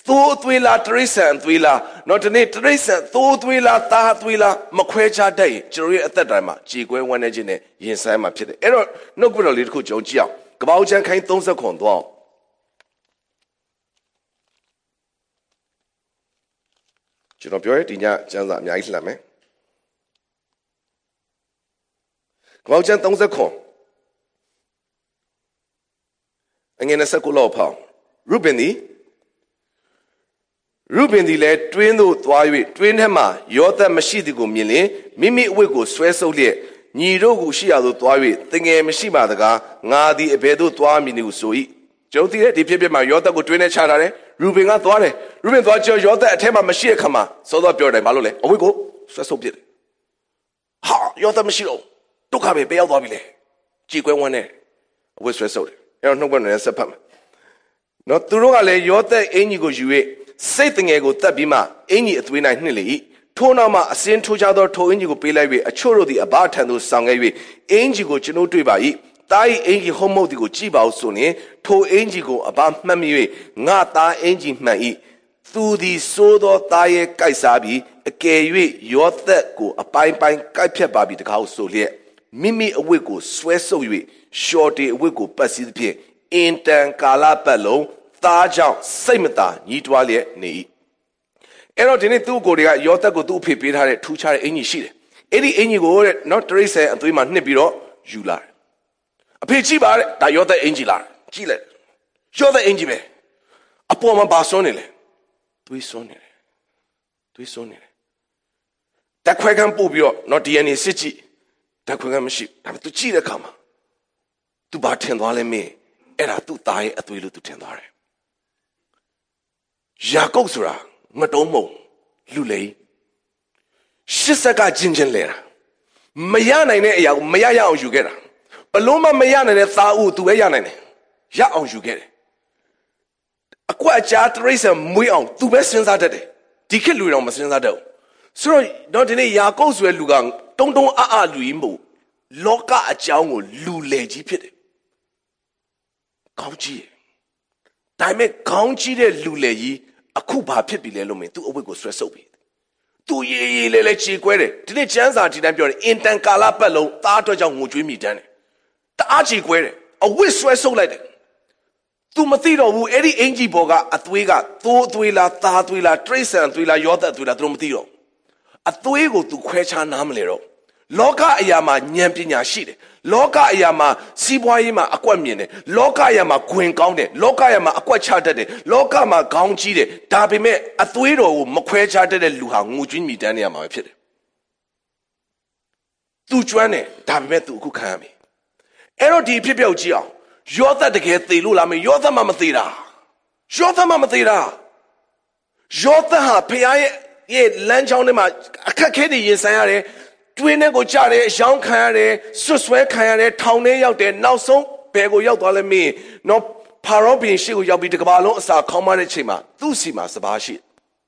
သိုးသွေးလားတရိษံသွေးလားနော်ဒီနေ့တရိษံသိုးသွေးလားသားသွေးလားမခွဲခြားတတ်ရင်ကျွန်တော်ရဲ့အသက်တိုင်းမှာကြေကွဲဝမ်းနည်းခြင်းနဲ့ရင်ဆိုင်မှာဖြစ်တယ်အဲ့တော့နှုတ်ကပတ်တော်လေးတစ်ခုကြုံကြည့်အောင်ကပ္ပဦးကျမ်းခိုင်း30ခွန်သွားကျွန်တော်ပြောရဒီညကျမ်းစာအများကြီးလှမ်းမယ်ကပ္ပဦးကျမ်း30ခွန်အငယ်29လောက်ဖောင်းရုဘင်ဒီလည်းတွင်းသို့သွား၍တွင်းထဲမှယောသပ်မရှိသည်ကိုမြင်လျင်မိမိအဝတ်ကိုဆွဲဆုပ်လျက်ညီတို့ကိုရှိရသို့သွား၍တငယ်မရှိပါတကားငါသည်အဘယ်သို့သွားမည်နည်းဟုဆို၏ကျွန်တော်သိတဲ့ဒီဖြစ်ဖြစ်မှာယောသပ်ကိုတွင်းထဲချထားတယ်ရူဘင်ကသွားတယ်ရူဘင်သွားကြောယောသပ်အထက်မှာမရှိတဲ့ခါမှာစောစောပြောတယ်ဘာလို့လဲအဝတ်ကိုဆွဲဆုပ်ပစ်တယ်ဟာယောသပ်မရှိတော့ဒုက္ခပဲရောက်သွားပြီလေကြေကွဲဝမ်းနဲ့အဝတ်ဆွဲဆုပ်တယ်အဲ့တော့နှုတ်ကပတ်နဲ့ဆက်ဖတ်မယ်နော်သူတို့ကလည်းယောသပ်အင်ကြီးကိုယူ၍စိတ်တငယ်ကိုတတ်ပြီးမှအင်ကြီးအသွေး၌နှစ်လေ၏ထို့နောက်မှအစင်းထိုးချသောထိုအင်ကြီးကိုပေးလိုက်၍အချို့တို့သည်အဘထံသို့ဆောင်ခဲ့၍အင်ကြီးကိုကျွန်ုပ်တွေ့ပါ၏တာ၏အင်ကြီးဟုံးမုတ်သည်ကိုကြည့်ပါဦးဆိုရင်ထိုအင်ကြီးကိုအဘမှတ်မိ၍ငါသားအင်ကြီးမှန်၏သူသည်စိုးသောသားရဲ့ကိုက်စားပြီးအကယ်၍ယောသပ်ကိုအပိုင်းပိုင်းကိုက်ဖြတ်ပါပြီတကားဆိုလျက်မိမိအဝတ်ကိုဆွဲဆုပ်၍ရှော်တေအဝတ်ကိုပတ်စည်းသဖြင့်အင်တန်ကာလပတ်လုံးသားကြောင့်စိတ်မသာညှိတွားလျက်နေ၏အဲ့တော့ဒီနေ့သူ့ကိုယ်တွေကယောသပ်ကိုသူ့အဖေပေးထားတဲ့ထူးခြားတဲ့အင်ကြီးရှိတယ်အဲ့ဒီအင်ကြီးကိုတဲ့နော်တရိษံအသွေးမှာနှစ်ပြီးတော့ယူလာတယ်အဖေကြည့်ပါတဲ့ဒါယောသပ်အင်ကြီးလာကြည့်လိုက်ယောသပ်အင်ကြီးပဲအပေါ်မှာဘာစွန်းနေလဲသွေးစွန်းနေတယ်တက်ခွဲကန်းပို့ပြီးတော့နော် DNA စစ်ကြည့်တက်ခွဲကန်းမရှိဒါပေမဲ့ तू ကြည့်တဲ့အခါမှာ तू ဘာထင်သွားလဲမင်းအဲ့ဒါသူ့သားရဲ့အသွေးလို့ तू ထင်သွားတယ်ယာကုပ်ဆိုတာငတုံးမုံလူလေရှစ်ဆက်ကချင်းလဲတာမရနိုင်တဲ့အရာကိုမရရအောင်ယူခဲ့တာဘလို့မှမရနိုင်တဲ့သားဦး तू ပဲရနိုင်တယ်ရအောင်ယူခဲ့တယ်အကွက်အကြားတရိษံမွေးအောင် तू ပဲစဉ်းစားတတ်တယ်ဒီခေတ်လူတော်မစဉ်းစားတတ်ဘူးဆိုတော့တော့ဒီနေ့ယာကုပ်ဆိုတဲ့လူကတုံးလူကြီးမဟုတ်လောကအကြောင်းကိုလူလေကြီးဖြစ်တယ်ကောင်းကြီးဒါပေမဲ့ခေါင်းကြီးတဲ့လူလေကြီးအခုဘာဖြစ်ပြီလဲလို့မင်းသူ့အဝတ်ကိုဆွဲဆုပ်ပြီသူရေးလဲခြေကွဲတယ်ဒီနေ့ကျမ်းစာဒီတိုင်းပြောတယ်အင်တန်ကာလပတ်လုံးသားအတွက်ကြောင့်ငိုကြွေးမိတမ်းတယ်တအားခြေကွဲတယ်အဝတ်ဆွဲဆုပ်လိုက်တယ်သူမသိတော့ဘူးအဲ့ဒီအင်ကြီးဘော်ကအသွေးကသိုးအသွေးလားသားသွေးလားတရိษံအသွေးလားယောသပ်အသွေးလားသူတို့မသိတော့အသွေးကိုသူခွဲခြားနားမလဲတော့လောကအရာမှာဉာဏ်ပညာရှိတယ်လောကအရာမှာစီးပွားရေးမှာအကွက်မြင်တယ်လောကအရာမှာဂွင်ကောင်းတယ်လောကအရာမှာအကွက်ချတတ်တယ်လောကမှာခေါင်းကြီးတယ်ဒါပေမဲ့အသွေးတော်ကိုမခွဲခြားတတ်တဲ့လူဟာငိုကြွေးမိတမ်းနေရမှာပဲဖြစ်တယ်သူကျွမ်းတယ်ဒါပေမဲ့သူအခုခံရပြီအဲ့တော့ဒီဖြစ်ပျောက်ကြည့်အောင်ယောသပ်တကယ်သေလို့လားမယောသပ်မှမသေတာယောသပ်မှမသေတာယောသပ်ဟာဖခင်ရဲ့လမ်းကြောင်းထဲမှာအခက်ခဲတွေရင်ဆိုင်ရတယ်တွင်းထဲကိုကြတယ်ရောင်းခံရတယ်ဆွဆွဲခံရတယ်ထောင်ထဲရောက်တယ်နောက်ဆုံးဘယ်ကိုရောက်သွားလဲမင်းနော်ဖာရောဘုရင်ရှေ့ကိုရောက်ပြီးတကဘာလုံးအစာခေါင်းမတဲ့ချိန်မှာသူ့စီမှာစပါးရှိ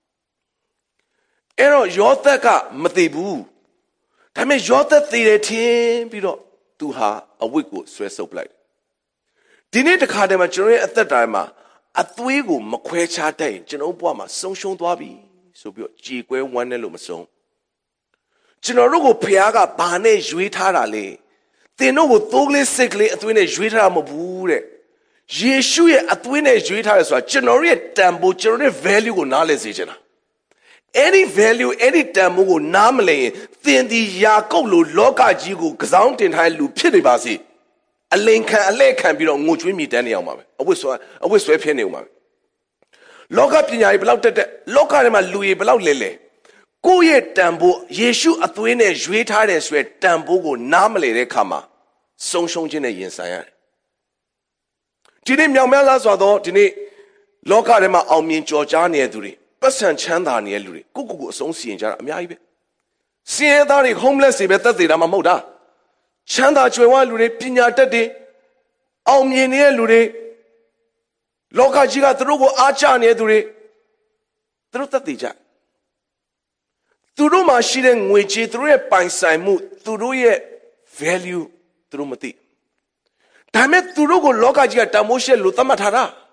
အဲ့တော့ယောသပ်ကမသိဘူးဒါပေမဲ့ယောသပ်သေတယ်ထင်ပြီးတော့သူဟာအဝတ်ကိုဆွဲဆုပ်လိုက်ဒီနေ့တခါတည်းမှာကျွန်တော်ရဲ့အသက်တာမှာအသွေးကိုမခွဲခြားတတ်ရင်ကျွန်တော်ဘဝမှာဆုံးရှုံးသွားပြီဆိုပြီးတော့ကြေကွဲဝမ်းနဲ့လို့မဆုံးကျွန်တော်တို့ကိုဖခင်ကဘာနဲ့ရွေးထားတာလဲသင်တို့ကိုသိုးကလေးစိတ်ကလေးအသွေးနဲ့ရွေးထားတာမဟုတ်ဘူးတဲ့ယေရှုရဲ့အသွေးနဲ့ရွေးထားတယ်ဆိုတာကျွန်တော်ရဲ့တန်ဖိုးကျွန်တော်ရဲ့ value ကိုနားလည်စေချင်တာအဲ့ဒီ value အဲ့ဒီတန်ဖိုးကိုနားမလည်ရင်သင်ဒီယာကုပ်လိုလောကကြီးကိုကစားတင်ထားတဲ့လူဖြစ်နေပါစေအလင်ခံအလဲခံပြီးတော့ငိုကြွေးမိတန်းနေအောင်ပါပဲအဝတ်ဆွဲဖျက်နေအောင်ပါပဲလောကပညာကြီးဘယ်လောက်တက်လောကထဲမှာလူကြီးဘယ်လောက်လဲကိုယ့်ရဲ့တန်ဖိုးယေရှုအသွေးနဲ့ရွေးထားတယ်ဆိုရယ်တန်ဖိုးကိုနားမလည်တဲ့အခါမှာဆုံးရှုံးခြင်းနဲ့ရင်ဆိုင်ရတယ်ဒီနေ့မြောင်များလားဆိုတော့ဒီနေ့လောကထဲမှာအောင်မြင်ကြော်ကြားနေတဲ့သူတွေပတ်စံချမ်းသာနေတဲ့လူတွေကိုအဆုံးစီရင်ကြတာအများကြီးပဲစင်ရသားတွေ homeless တွေပဲသက်သေတာမှမဟုတ်တာချမ်းသာကြွယ်ဝလူတွေပညာတတ်တွေအောင်မြင်နေတဲ့လူတွေလောကကြီးကသူတို့ကိုအားကျနေတဲ့သူတွေသူတို့သက်သေကြသူတို့မှာရှိတဲ့ငွေကြေးသူတို့ရဲ့ပိုင်ဆိုင်မှုသူတို့ရဲ့ value သူတို့မသိဒါပေမဲ့သူတို့ကိုလောကကြီးကတန်ဖိုးရှိလို့သတ်မှတ်ထားတာ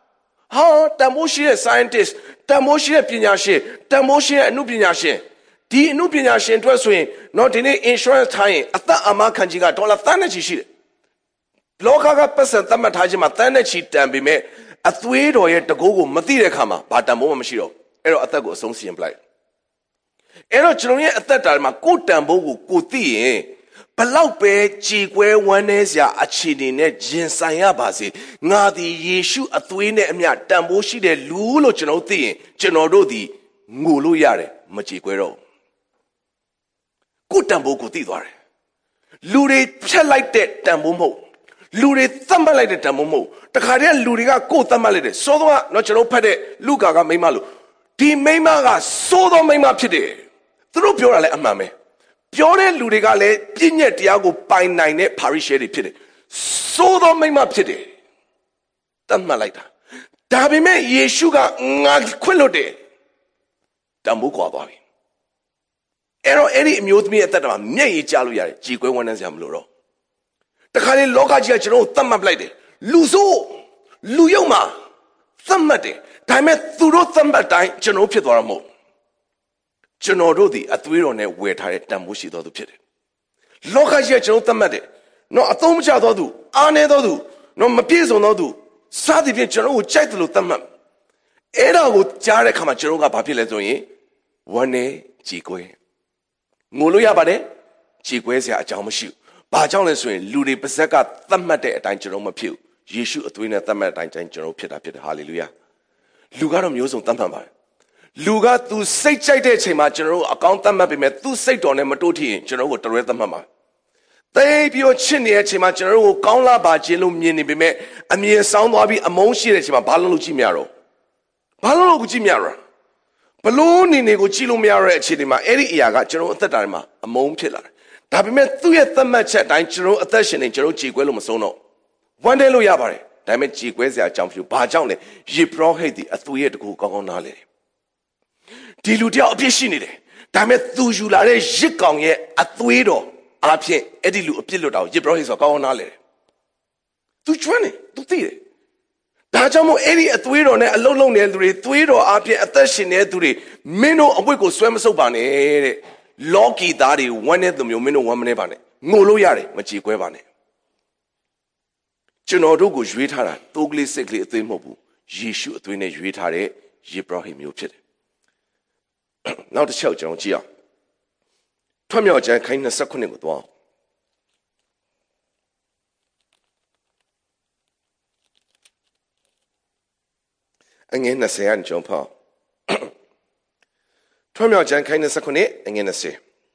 တန်ဖိုးရှိတဲ့ scientist တန်ဖိုးရှိတဲ့ပညာရှင်တန်ဖိုးရှိတဲ့အမှုပညာရှင်ဒီအမှုပညာရှင်အတွက်ဆိုရင်ဒီနေ့ insurance ထားရင်အသက်အာမခံကြီးကဒေါ်လာသန်းနဲ့ချီရှိတယ်လောကကပတ်စံသတ်မှတ်ထားခြင်းမှာသန်းနဲ့ချီတန်ပေမဲ့အသွေးတော်ရဲ့တကိုးကိုမသိတဲ့အခါမှာဘာတန်ဖိုးမှမရှိတော့အဲ့တော့အသက်ကိုအဆုံးစီရင်ပလိုက်အဲ့တော့ကျွန်တော်ရဲ့အသက်တာမှာကိုယ်တန်ဖိုးကိုသိရင်ဘလောက်ပဲကြည်ကွဲဝမ်းနည်းစရာအခြေအနေနဲ့ရင်ဆိုင်ရပါစေငါသည်ယေရှုအသွေးနဲ့အမျှတန်ဖိုးရှိတဲ့လူလို့ကျွန်တော်သိရင်ကျွန်တော်တို့သည်ငိုလို့ရတယ်မကြည်ကွဲတော့ကိုယ်တန်ဖိုးကိုသိသွားတယ်လူတွေဖြတ်လိုက်တဲ့တန်ဖိုးမဟုတ်လူတွေသတ်မှတ်လိုက်တဲ့တန်ဖိုးမဟုတ်တခါတည်းလူတွေကကိုယ်သတ်မှတ်လိုက်တယ်ဆိုတော့ကျွန်တော်ဖတ်တဲ့လူကာကမိမလို့ဒီမိမကစိုးသောမိမဖြစ်တယ်သူတို့ပြောတာလည်းအမှန်ပဲပြောတဲ့လူတွေကလည်းပြည့်ညက်တရားကိုပိုင်နိုင်တဲ့ပါရိရှဲတွေဖြစ်တယ်စိုးသောမိမဖြစ်တယ်သတ်မှတ်လိုက်တာဒါပေမဲ့ယေရှုကငါခွင့်လွတ်တယ်တန်ဖိုးကွာသွားပြီအဲ့တော့အဲ့ဒီအမျိုးသမီးရဲ့အသက်တာမှာမျက်ရည်ကျလို့ရတယ်ကြည်ကွဲဝမ်းနည်းစရာမလိုတော့တခါလေလောကကြီးကကျွန်တော်ကိုသတ်မှတ်ပလိုက်တယ်လူဆိုးလူယုံမှာသတ်မှတ်တယ်ဒါပေမဲ့သူတို့သတ်မှတ်တိုင်းကျွန်တော်ဖြစ်သွားတာမဟုတ်ကျွန်တော်တို့ဒီအသွေးတော်နဲ့ဝယ်ထားတဲ့တန်ဖိုးရှိတော်သူဖြစ်တယ်လောကကြီးကကျွန်တော်သတ်မှတ်တယ်အသုံးမချတော်သူအားနည်းတော်သူမပြည့်စုံတော်သူစသည်ဖြင့်ကျွန်တော်ကိုကြိုက်တယ်လို့သတ်မှတ်အဲ့ဒါကိုကြားတဲ့အခါမှာကျွန်တော်ကဘာဖြစ်လဲဆိုရင်ဝမ်းနဲ့ကြည်ကွဲငိုလို့ရပါတယ်ကြည်ကွဲစရာအကြောင်းမရှိဘူးဘာကြောင့်လဲဆိုရင်လူတွေပါဇက်ကသတ်မှတ်တဲ့အတိုင်းကျွန်တော်မဖြစ်ဘူးယေရှုအသွေးနဲ့သတ်မှတ်တဲ့အတိုင်းကျွန်တော်ဖြစ်တာဖြစ်တယ်ဟာလေလုယာလူကတော့မျိုးစုံသတ်မှတ်ပါတယ်လူကသူစိတ်ကြိုက်တဲ့အချိန်မှာကျွန်တော်တို့အကောင်းသတ်မှတ်ပေမဲ့သူစိတ်တော်နဲ့မတိုးထီရင်ကျွန်တော်တို့ကိုတရွဲသတ်မှတ်မှာသိပြီးတော့ချစ်နေတဲ့အချိန်မှာကျွန်တော်တို့ကိုကောင်းလာပါခြင်းလို့မြင်နေပေမဲ့အမြင်ဆောင်သွားပြီးအမုန်းရှိတဲ့အချိန်မှာဘာလို့ကြည့်မရတော့ဘာလို့ကြည့်မရတော့ဘလို့နေကိုကြည့်လို့မရတော့တဲ့အချိန်ဒီမှာအဲ့ဒီအရာကကျွန်တော်အသက်တာထဲမှာအမုန်းဖြစ်လာတယ်ဒါပေမဲ့သူ့ရဲ့သတ်မှတ်ချက်အတိုင်းကျွန်တော်အသက်ရှင်နေကျွန်တော်ကြည်ကွဲလို့မဆုံးတော့ဝမ်းတဲလို့ရပါတယ်ဒါပေမဲ့ကြည်ကွဲစရာအကြောင်းဖြစ်ဘာကြောင့်လဲယေဘရဟိတ်ဒီအသွေးရဲ့တကူကောင်းကောင်းနားလေတယ်ဒီလူတယောက်အပြစ်ရှိနေတယ်ဒါပေမဲ့သူယူလာတဲ့ရစ်ကောင်ရဲ့အသွေးတော်အားဖြင့်အဲ့ဒီလူအပြစ်လွတ်တာကိုယေဘရဟိတ်ဆိုကောင်းကောင်းနားလေတယ်သူကျွမ်းနေသူသိတယ်ဒါကြောင့်မို့အဲ့ဒီအသွေးတော်နဲ့အလုံးလုံးနေတဲ့သူတွေသွေးတော်အားဖြင့်အသက်ရှင်နေတဲ့သူတွေမင်းတို့အဝတ်ကိုဆွဲမဆုပ်ပါနဲ့တဲ့လောကီသားတွေဝမ်းတဲ့သူမျိုးမင်းတို့ဝမ်းမနေပါနဲ့ငိုလို့ရတယ်မကြည်ကွဲပါနဲ့ကျွန်တော်တို့ကိုရွေးထားတာတိုးကလေးစိတ်ကလေးအသွေးမဟုတ်ဘူးယေရှုအသွေးနဲ့ရွေးထားတဲ့ယေဘရဟိမျိုးဖြစ်တယ်နောက်တစ်ချက်ကျွန်တော်ကြည့်အောင်ထွတ်မြောက်ကျမ်းခိုင်း29ကိုသွားအငယ်20အကြောင်းဖော်ထွတ်မြောက်ကျမ်းခိုင်း29အငယ်20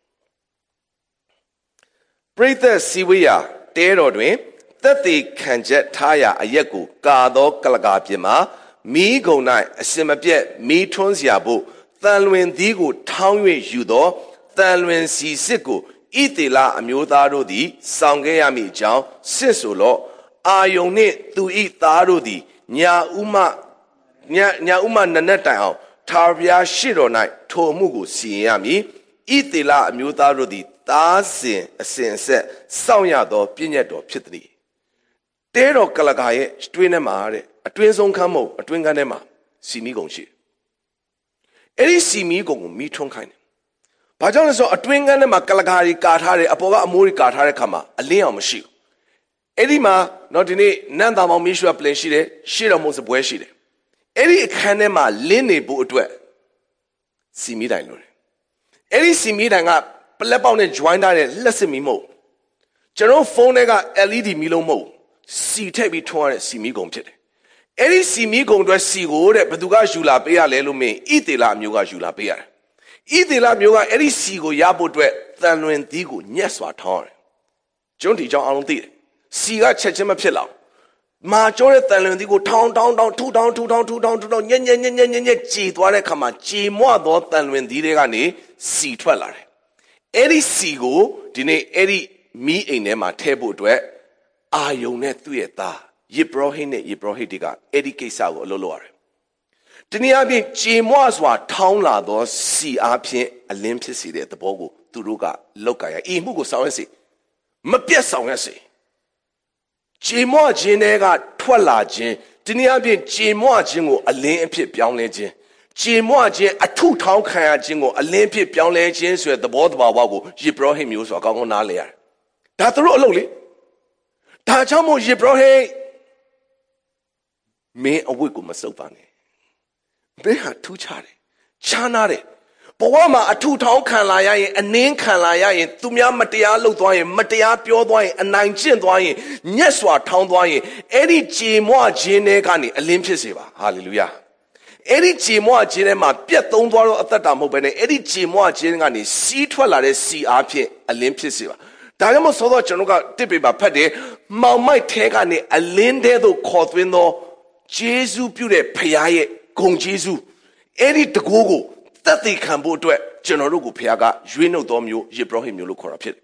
ပရိသတ်စီဝေးရာတဲတော်တွင်သက်သေခံချက်ထားရာအရက်ကိုကာသောကလကာပြင်မှာမီးကုံ၌အစင်မပြတ်မီးထွန်းစရာဖို့တန်လွင်သီးကိုထောင်း၍ယူသောတန်လွင်စီစစ်ကိုဣသေလအမျိုးသားတို့သည်ဆောင်ခဲ့ရမည်အကြောင်းစစ်ဆိုလော့အာယုန်နှင့်သူဤသားတို့သည်ညာဥမနနက်တိုင်အောင်ထာဝရရှိတော်၌ထိုမှုကိုစီရင်ရမည်ဣသေလအမျိုးသားတို့သည်သားစဉ်အစဉ်အဆက်စောင့်ရသောပြည့်ညတ်တော်ဖြစ်သည်တဲတော်ကလကာရဲ့အတွင်းထဲမှာတဲ့အတွင်းဆုံးခန်းမဟုတ်အတွင်းခန်းထဲမှာစီမီကုံရှိအဲ့ဒီစီမီကုံကိုမီးထွန်းခိုင်းတယ်ဘာကြောင့်လဲဆိုတော့အတွင်းခန်းထဲမှာကလကာကြီးကာထားတယ်အပေါ်ကအမိုးကြီးကာထားတဲ့ခါမှာအလင်းအောင်မရှိဘူးအဲ့ဒီမှာဒီနေ့နန်းသားမောင်မီးရွှေပလင်ရှိတယ်ရှေ့တော်မုံစပွဲရှိတယ်အဲ့ဒီအခန်းထဲမှာလင်းနေဖို့အတွက်စီမီတိုင်လို့တယ်အဲ့ဒီစီမီတိုင်ကပလက်ပေါက်နဲ့ join ထားတဲ့လက်စစ်မီးမဟုတ်ကျွန်တော်ဖုန်းထဲက LED မီးလုံးမဟုတ်စီထည့်ပြီးထွန်းရတဲ့စီမီးကုံဖြစ်တယ်အဲ့ဒီစီမီးကုံအတွက်စီကိုတဲ့ဘယ်သူကယူလာပေးရလဲလို့မင်းဣသေလမျိုးကယူလာပေးရတယ်ဣသေလမျိုးကအဲ့ဒီစီကိုရဖို့အတွက်တန်လွင်သီးကိုညက်စွာထောင်းရတယ်ကျွန်တော်ဒီကြောင့်အားလုံးသိတယ်စီကချက်ချင်းမဖြစ်လောက်မာကျောတဲ့တန်လွင်သီးကိုထောင်းထူထောင်းညက်ကြည်သွားတဲ့ခါမှာကြည်မွသောတန်လွင်သီးတွေကနေစီထွက်လာတယ်အဲ့ဒီစီကိုဒီနေ့အဲ့ဒီမီးအိမ်ထဲမှာထည့်ဖို့အတွက်အာယုန်နဲ့သူ့ရဲ့သားယေဘရဟိနဲ့ယေဘရဟိတွေကအဲ့ဒီကိစ္စကိုအလုပ်လုပ်ရတယ်။ဒီနေ့အပြင်ကြေမွစွာထောင်းလာသောစီအားဖြင့်အလင်းဖြစ်စေတဲ့သဘောကိုသူတို့ကလောက်ကြရ။ဤမှုကိုဆောင်ရွက်စေမပြတ်ဆောင်ရွက်စေ။ကြေမွခြင်းတွေကထွက်လာခြင်းဒီနေ့အပြင်ကြေမွခြင်းကိုအလင်းအဖြစ်ပြောင်းလဲခြင်းကြေမွခြင်းအထုထောင်းခံရခြင်းကိုအလင်းဖြစ်ပြောင်းလဲခြင်းဆိုတဲ့သဘောတဘာဝကိုယေဘရဟိမျိုးဆိုတာကောင်းကောင်းနားလည်ရတယ်ဒါသူတို့အလုပ်လေဒါကြောင့်မို့ယေဘရဟိမင်းအဝတ်ကိုမစုပ်ပါနဲ့မင်းဟာထူးခြားတယ်ခြားနာတယ်ဘဝမှာအထုထောင်းခံလာရရင်အနှင်းခံလာရရင်သူများမတရားလုပ်သွားရင်မတရားပြောသွားရင်အနိုင်ကျင့်သွားရင်ညက်စွာထောင်းသွားရင်အဲ့ဒီကြေမွခြင်းတွေကနေအလင်းဖြစ်စေပါဟာလေလုယာအဲ့ဒီကြေမွခြင်းထဲမှာပြတ်သုံးသွားတော့အသက်တာမဟုတ်ပဲနဲ့အဲ့ဒီကြေမွခြင်းကနေစီးထွက်လာတဲ့စီအားဖြင့်အလင်းဖြစ်စေပါဒါကြောင့်မို့ဆိုတော့ကျွန်တော်ကတစ်ပေပါဖတ်တယ်မောင်မိုက်ထဲကနေအလင်းထဲသို့ခေါ်သွင်းသောဂျေဇုပြုတဲ့ဖခင်ရဲ့ဂုဏ်ကျေးဇူးအဲ့ဒီတကူကိုသက်သေခံဖို့အတွက်ကျွန်တော်တို့ကိုဖခင်ကရွေးနှုတ်တော်မျိုးယေဘရဟိမျိုးလို့ခေါ်တာဖြစ်တယ်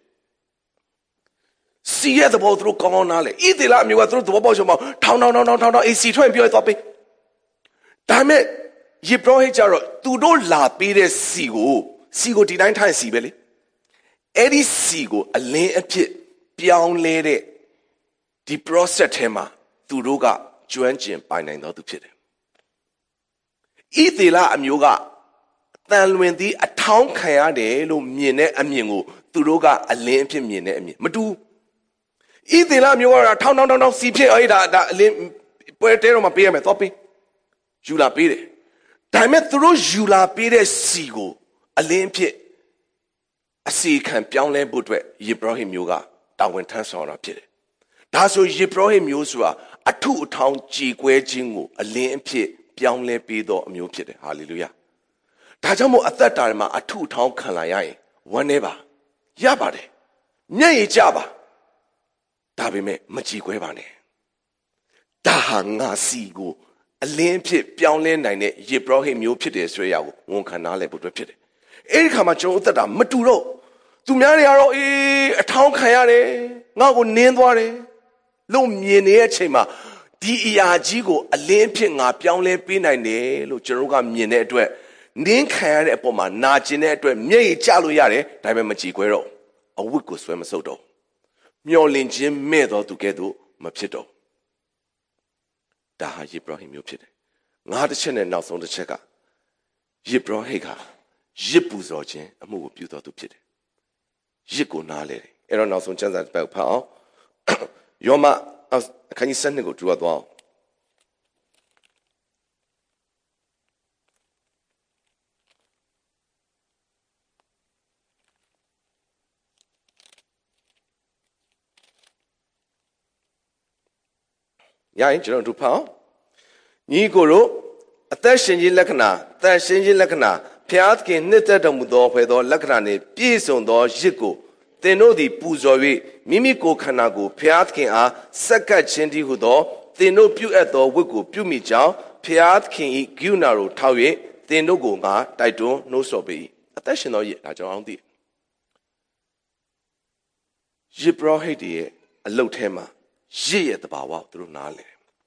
စီရဲ့သဘောသူတို့ကောင်းကောင်းနားလေဣသေလမျိုးကသူတို့သဘောပေါက်ချင်မထောင်းအေးစီထွက်ပြောသွားပေးဒါမဲ့ယေဘရဟိကျတော့သူတို့လာပေးတဲ့စီကိုဒီတိုင်းထိုင်စီပဲလေအဲ့ဒီစီကိုအလင်းအဖြစ်ပြောင်းလဲတဲ့ဒီ process ထဲမှာသူတို့ကကျွမ်းကျင်ပိုင်နိုင်တော်သူဖြစ်တယ်ဣသေလအမျိုးကတန်လွင်သည်အထောင်းခံရတယ်လို့မြင်တဲ့အမြင်ကိုသူတို့ကအလင်းအဖြစ်မြင်တဲ့အမြင်မတူဣသေလမျိုးကတော့ထောင်းစီဖြစ်အဲ့ဒါအလင်းပွဲတဲတော့မပေးရမယ်တော့ပေးယူလာပေးတယ်ဒါပေမဲ့သူတို့ယူလာပေးတဲ့စီကိုအလင်းအဖြစ်အစီခံပြောင်းလဲဖို့အတွက်ယေဘရဟိမျိုးကတာဝန်ထမ်းဆောင်တာဖြစ်တယ်ဒါဆိုယေဘရဟိမျိုးဆိုတာအထုအထောင်းကြည်ကွဲခြင်းကိုအလင်းအဖြစ်ပြောင်းလဲပေးသောအမျိုးဖြစ်တယ်ဟာလေလုယာဒါကြောင့်မို့အသက်တာမှာအထုထောင်းခံလာရရင်ဝမ်းနေပါရပါတယ်မျက်ရည်ကျပါဒါပေမဲ့မကြည်ခွဲပါနဲ့ဒါဟာငါစီကိုအလင်းဖြစ်ပြောင်းလဲနိုင်တဲ့ယေဘရဟိမျိုးဖြစ်တယ်ဆိုရကိုဝန်ခံနားလည်ဖို့အတွက်ဖြစ်တယ်အဲ့ဒီခါမှာကျွန်တော်အသက်တာမတူတော့သူများတွေကတော့အထောင်းခံရတယ်ငါ့ကိုနင်းသွားတယ်လို့မြင်နေတဲ့အချိန်မှာဒီအရာကြီးကိုအလင်းဖြစ်ငါပြောင်းလဲပေးနိုင်တယ်လို့ကျွန်တော်ကမြင်တဲ့အတွက်နင်းခံရတဲ့အပေါ်မှာနာကျင်တဲ့အတွက်မျက်ရည်ကျလို့ရတယ်ဒါပေမဲ့မကြည်ခွဲတော့အဝတ်ကိုဆွဲမဆုပ်တော့မျောလင့်ခြင်းမဲ့တော့သူကဲ့သို့မဖြစ်တော့ဒါဟာယေဘရဟိမျိုးဖြစ်တယ်ငါတစ်ချက်နဲ့နောက်ဆုံးတစ်ချက်ကယေဘရဟိကရစ်ပူဇော်ခြင်းအမှုကိုပြုတော်သူဖြစ်တယ်ရစ်ကိုနားလေတယ်အဲ့တော့နောက်ဆုံးကျမ်းစာတစ်ပတ်ဖတ်အောင်ယောမအခန်းကြီး7ကိုတူရသွားအောင်ရရင်ကျွန်တော်တို့ဖတ်အောင်ညီကိုတို့အသက်ရှင်ခြင်းလက္ခဏာတန်ရှင်ခြင်းလက္ခဏာဖျားသခင်နှစ်သက်တော်မူသောဖွယ်သောလက္ခဏာနှင့်ပြည့်စုံသောရစ်ကိုသင်တို့သည်ပူဇော်၍မိမိကိုယ်ခန္ဓာကိုဖျားသခင်အားဆက်ကပ်ခြင်းတည်းဟုသောသင်တို့ပြုအပ်သောဝတ်ကိုပြုမိကြောင်းဖျားသခင်၏ဂုဏတော်ထောက်၍သင်တို့ကိုငါတိုက်တွန်းနှိုးဆော်ပေ၏အသက်ရှင်သောရစ်ဒါကြောင့်အောင်သိယေဘရဟိရဲ့အလုတ်ထဲမှာရစ်ရဲ့တဘာဝသူတို့နားလဲ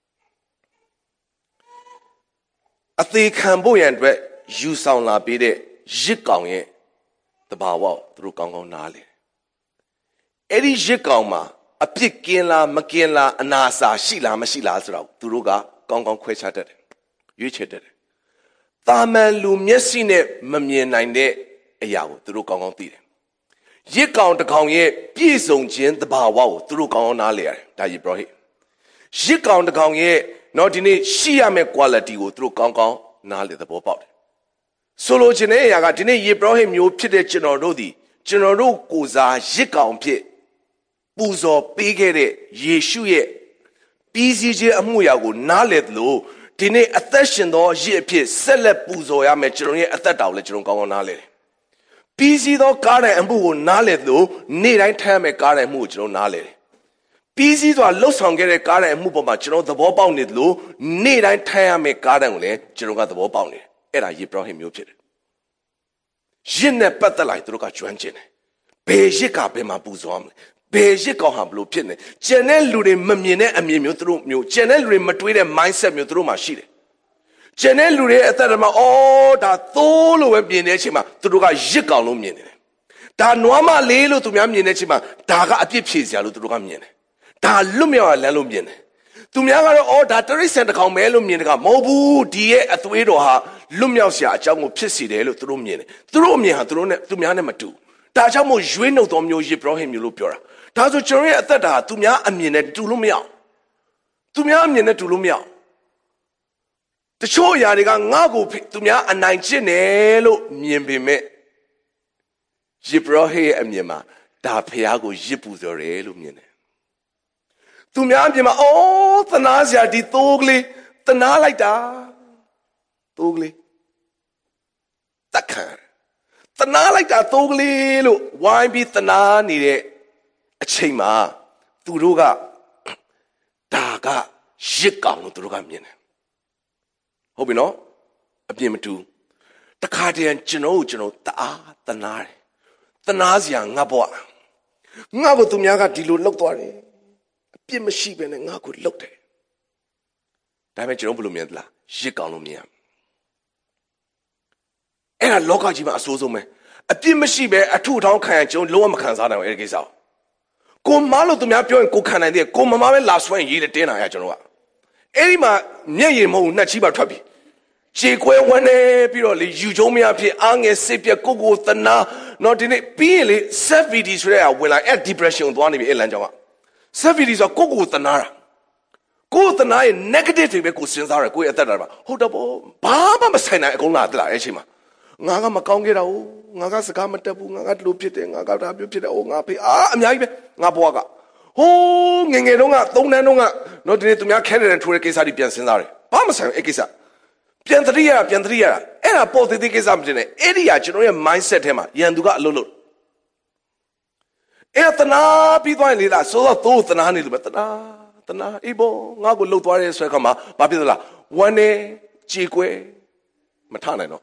အသေးခံဖို့ရန်အတွက်ယူဆောင်လာပေးတဲ့ရစ်ကောင်ရဲ့တဘာဝသူတို့ကောင်းကောင်းနားလဲအဲ့ဒီရစ်ကောင်မှာအပြစ်ကင်းလားမကင်းလားအနာစာရှိလားမရှိလားဆိုတော့သူတို့ကကောင်းကောင်းခွဲခြားတတ်တယ်ရွေးချယ်တတ်တယ်တာမန်လူမျက်စိနဲ့မမြင်နိုင်တဲ့အရာကိုသူတို့ကောင်းကောင်းသိတယ်ရစ်ကောင်တစ်ကောင်ရဲ့ပြည့်စုံခြင်းတဘာဝကိုသူတို့ကောင်းကောင်းနားလဲရတယ်ဒါယေဘရဟိရစ်ကောင်တစ်ကောင်ရဲ့နော်ဒီနေ့ရှိရမယ့် quality ကိုသူတို့ကောင်းကောင်းနားလေသဘောပေါက်တယ်ဆိုလိုချင်တဲ့အရာကဒီနေ့ယေဘရဟိမျိုးဖြစ်တဲ့ကျွန်တော်တို့ကိုယ်စားရစ်ကောင်ဖြစ်ပူဇော်ပေးခဲ့တဲ့ယေရှုရဲ့ပြီးစီးခြင်းအမှုရာကိုနားလေသလိုဒီနေ့အသက်ရှင်သောရစ်အဖြစ်ဆက်လက်ပူဇော်ရမယ်ကျွန်တော်ရဲ့အသက်တာကိုလည်းကျွန်တော်ကောင်းကောင်းနားလေတယ်ပြီးစီးသောကားတိုင်အမှုကိုနားလေသလိုနေ့တိုင်းထိုင်ရမယ်ကားတိုင်အမှုကိုကျွန်တော်နားလေတယ်ပြီးစီးစွာလှုပ်ဆောင်ခဲ့တဲ့ကားတိုင်အမှုပေါ်မှာကျွန်တော်သဘောပေါက်နေသလိုနေ့တိုင်းထိုင်ရမယ်ကားတိုင်ကိုလည်းကျွန်တော်ကသဘောပေါက်နေတယ်အဲ့ဒါယေဘရဟိမျိုးဖြစ်တယ်ရစ်နဲ့ပတ်သက်လာသူတို့ကကျွမ်းကျင်တယ်ဘယ်ရစ်ကဘယ်မှာပူဇော်ရမလဲဘယ်ရစ်ကောင်ဟာဘလို့ဖြစ်နေကျန်တဲ့လူတွေမမြင်တဲ့အမြင်မျိုးသူတို့မျိုးကျန်တဲ့လူတွေမတွေးတဲ့ mindset မျိုးသူတို့မှာရှိတယ်ကျန်တဲ့လူတွေအသက်တာမှာဒါသိုးလို့ပဲမြင်တဲ့အချိန်မှာသူတို့ကရစ်ကောင်လို့မြင်နေတယ်ဒါနွားမလေးလို့သူများမြင်တဲ့အချိန်မှာဒါကအပြစ်ဖြေစရာလို့သူတို့ကမြင်တယ်ဒါလွတ်မြောက်ရလမ်းလို့မြင်တယ်သူများကတော့အော်ဒါတရိတ်ဆန်တစ်ကောင်ပဲလို့မြင်တယ်ကမဟုတ်ဘူးဒီရဲ့အသွေးတော်ဟာလွတ်မြောက်စရာအကြောင်းကိုဖြစ်စေတယ်လို့သူတို့မြင်တယ်သူတို့အမြင်ဟာသူတို့နဲ့သူများနဲ့မတူဒါကြောင့်မို့ရွေးနှုတ်တော်မျိုးယေဘရဟိမျိုးလို့ပြောတာဒါဆိုကျွန်တော်ရဲ့အသက်တာဟာသူများအမြင်နဲ့တူလို့မရသူများအမြင်နဲ့တူလို့မရတချို့အရာတွေကငါ့ကိုသူများအနိုင်ကျင့်တယ်လို့မြင်ပေမဲ့ယေဘရဟိရဲ့အမြင်မှာဒါဖျားကိုရစ်ပူစော်တယ်လို့မြင်တယ်သူများအပြင်မှာအော်သနာစရာဒီသိုးကလေးသနာလိုက်တာသိုးကလေးတက်ခံသနာလိုက်တာသိုးကလေးလို့ဝိုင်းပြီးသနာနေတဲ့အချိန်မှာသူတို့ကဒါကရစ်ကောင်လို့သူတို့ကမြင်တယ်ဟုတ်ပြီနော်အပြင်မတူတခါတည်းကျွန်တော်တအားသနာတယ်သနာစရာငါဘွားငါ့ကိုသူများကဒီလိုလှုပ်သွားတယ်အပြစ်မရှိဘဲနဲ့ငါ့ကိုလှုပ်တယ်ဒါပေမဲ့ကျွန်တော်ဘယ်လိုမြင်သလားရစ်ကောင်လို့မြင်ရအဲ့ဒါလောကကြီးမှာအဆိုးဆုံးပဲအပြစ်မရှိဘဲအထုထောင်းခံရကျွန်တော်လုံးဝမခံစားနိုင်ဘူးအဲ့ဒီကိစ္စကိုမားလို့သူများပြောရင်ကိုခံနိုင်တယ်ကိုမမားပဲလာဆွဲရင်ရေးလေတင်းလာရကျွန်တော်ကအဲ့ဒီမှာမျက်ရည်မဟုတ်နှက်ချီးပါထွက်ပြီခြေခွဲဝန်းနေပြီးတော့လေယူကျုံမရဖြစ်အားငယ်စိတ်ပြက်ကိုသနာတော့ဒီနေ့ပြီးရင်လေ self VD ဆိုတဲ့ဝင်လာအဲ့ depression သွားနေပြီအဲ့လမ်းကြောင်းက self VD ဆိုကိုသနာတာကိုသနာရဲ့ negative တွေပဲကိုစဉ်းစားရကိုရဲ့အသက်တာမှာဟုတ်တော့ဘာမှမဆိုင်နိုင်အကုန်လာတက်လာအဲ့ချိန်မှာငါကမကောင်းခဲ့တာဟုတ်ငါကစကားမတက်ဘူးငါကဒီလိုဖြစ်တယ်ငါကဒါမျိုးဖြစ်တယ်အိုးငါဖေးအများကြီးပဲငါဘွားကဟိုးငယ်ငယ်တုန်းက3တန်းတုန်းကတော့ဒီနေ့သူများခဲတယ်ထိုးတဲ့ကိစ္စတွေပြန်စဉ်းစားတယ်ဘာမှမဆိုင်အဲ့ကိစ္စပြန်သတိရအဲ့ဒါပေါ်သေးသေးကိစ္စမတင်နဲ့အဲ့ဒီကကျွန်တော်ရဲ့ mindset ထဲမှာရန်သူကအလုပ်လုပ်အဲ့သနာပြီးသွားရင်လေလားဆိုတော့သို့သနာနေလို့ပဲသနာအေးဘောငါ့ကိုလှုပ်သွားတဲ့ဆွဲခါမှာဘာဖြစ်သလားဝမ်းနေကြေကွဲမထနိုင်တော့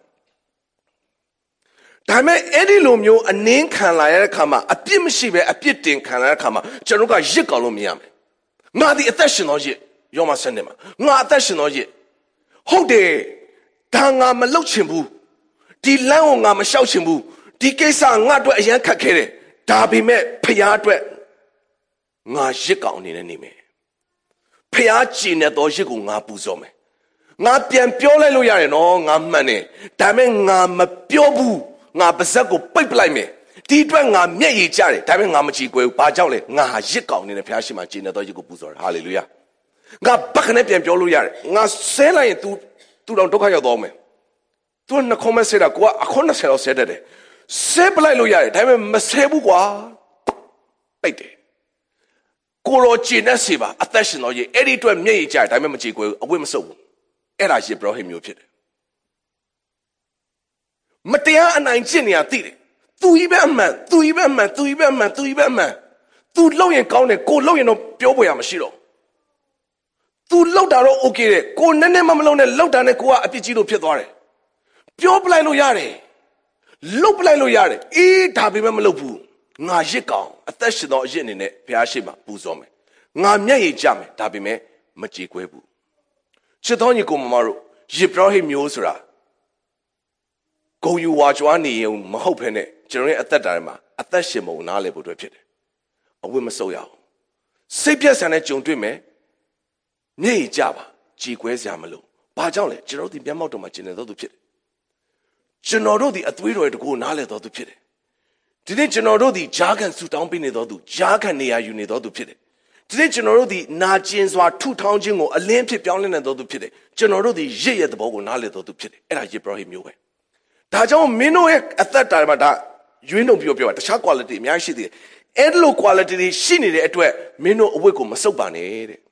ဒါပေမဲ့အဲ့ဒီလိုမျိုးအနင်းခံလာရတဲ့ခါမှာအပြစ်မရှိပဲအပြစ်တင်ခံလာရတဲ့ခါမှာကျွန်တော်ကရစ်ကောင်လို့မြင်ရမယ်ငါဒီအသက်ရှင်တော့ရစ်ရောမဆက်နေမှာငါအသက်ရှင်တော့ရစ်ဟုတ်တယ်ဒါငါမလုပ်ချင်ဘူးဒီလမ်းကိုငါမလျှောက်ချင်ဘူးဒီကိစ္စငါအတွက်အရန်ခက်ခဲတယ်ဒါပေမဲ့ဖျားအတွက်ငါရစ်ကောင်အနေနဲ့နေမယ်ဖျားကြည်နေတော့ရစ်ကိုငါပူဇော်မယ်ငါပြန်ပြောလိုက်လို့ရတယ်နော်ငါမှန်တယ်ဒါပေမဲ့ငါမပြောဘူးငါပါဇက်ကိုပိတ်ပလိုက်မယ်ဒီအတွက်ငါမျက်ရည်ကျတယ်ဒါပေမဲ့ငါမကြည်ကွယ်ဘူးဘာကြောင့်လဲငါဟာရစ်ကောင်အနေနဲ့ဖျားရှိမှကြည်နေတော့ရစ်ကိုပူဇော်တယ်ဟာလေလုယာငါဘက်ကနေပြန်ပြောလို့ရတယ်ငါဆဲလိုက်ရင် तू တော့ဒုက္ခရောက်သွားမယ် तू နှခုံးမဲ့ဆဲတာကိုကအခွန်း20လောက်ဆဲတတ်တယ်ဆဲပလိုက်လို့ရတယ်ဒါပေမဲ့မဆဲဘူးကွာပိတ်တယ်ကိုရောကျင်တဲ့စေပါအသက်ရှင်တော့ရေအဲ့ဒီအတွက်မျက်ရည်ကျတယ်ဒါပေမဲ့မကြည်ကွယ်ဘူးအဝတ်မဆုပ်ဘူးအဲ့ဒါယေဘရဟိမျိုးဖြစ်တယ်မတရားအနိုင်ကျင့်နေရသိတယ်သူကြီးပဲအမှန်သူလောက်ရင်ကောင်းတယ်ကိုလောက်ရင်တော့ပြောပေါ်ရမရှိတော့သူလောက်တာတော့ okay တဲ့ကိုနည်းနည်းမလောက်နဲ့လောက်တာနဲ့ကိုကအပြစ်ကြီးလို့ဖြစ်သွားတယ်ပြောပလိုက်လို့ရတယ်လုတ်ပလိုက်လို့ရတယ်အေးဒါပေမဲ့မလုပ်ဘူးငါရစ်ကောင်အသက်ရှင်သောအရစ်အနေနဲ့ဘုရားရှိခိုးပူဇော်မယ်ငါမျက်ရည်ကျမယ်ဒါပေမဲ့မကြေကွဲဘူးချစ်တော်ညီကိုမမတို့ယေဘရဟိမျိုးဆိုတာဂုံယူဝါကြွားနေရင်မဟုတ်ဘဲနဲ့ကျွန်တော်ရဲ့အသက်တာထဲမှာအသက်ရှင်ပုံနားလည်ဖို့အတွက်ဖြစ်တယ်အဝတ်မဆုပ်ရအောင်စိတ်ပြတ်ဆန်တဲ့ကြုံတွေ့မယ်မျက်ရည်ကျပါကြေကွဲစရာမလိုဘာကြောင့်လဲကျွန်တော်တို့ဒီမျက်မှောက်တော်မှာကျင်နေတော်သူဖြစ်တယ်ကျွန်တော်တို့ဒီအသွေးတော်ရဲ့တကူနားလည်တော်သူဖြစ်တယ်ဒီနေ့ကျွန်တော်တို့ဒီဂျားခံဆူတောင်းပေးနေတော်သူဂျားခံနေရာယူနေတော်သူဖြစ်တယ်ဒီနေ့ကျွန်တော်တို့ဒီနာကျင်စွာထုထောင်းခြင်းကိုအလင်းဖြစ်ပြောင်းလဲနေတော်သူဖြစ်တယ်ကျွန်တော်တို့ဒီရစ်ရဲ့သဘောကိုနားလည်တော်သူဖြစ်တယ်အဲ့ဒါယေဘရဟိမျိုးပဲဒါကြောင့်မင်းတို့ရဲ့အသက်တာမှာဒါရွေးနှုံပြောတခြား quality အများကြီးရှိသေးတယ်အဲ့လို quality တွေရှိနေတဲ့အတွက်မင်းတို့အဝတ်ကိုမဆုပ်ပါနဲ့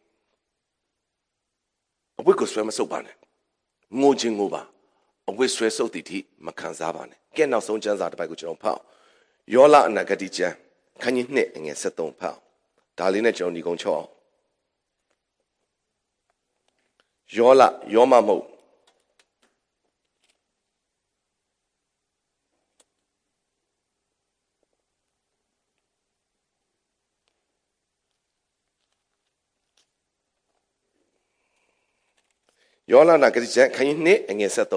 တဲ့အဝတ်ကိုဆွဲမဆုပ်ပါနဲ့ငိုခြင်းငိုပါအဝတ်ဆွဲဆုပ်တည်သည့်မခံစားပါနဲ့ကဲနောက်ဆုံးကျမ်းစာတစ်ပိုက်ကိုကျွန်တော်ဖတ်အောင်ယောလအနာဂတိကျမ်းခန်းကြီး2အငယ်73ဖတ်အောင်ဒါလေးနဲ့ကျွန်တော်ညီကုန်းချောအောင်ယောမမဟုတ်ယောလနာဂတိကျမ်းခန်းကြီး2အငယ်73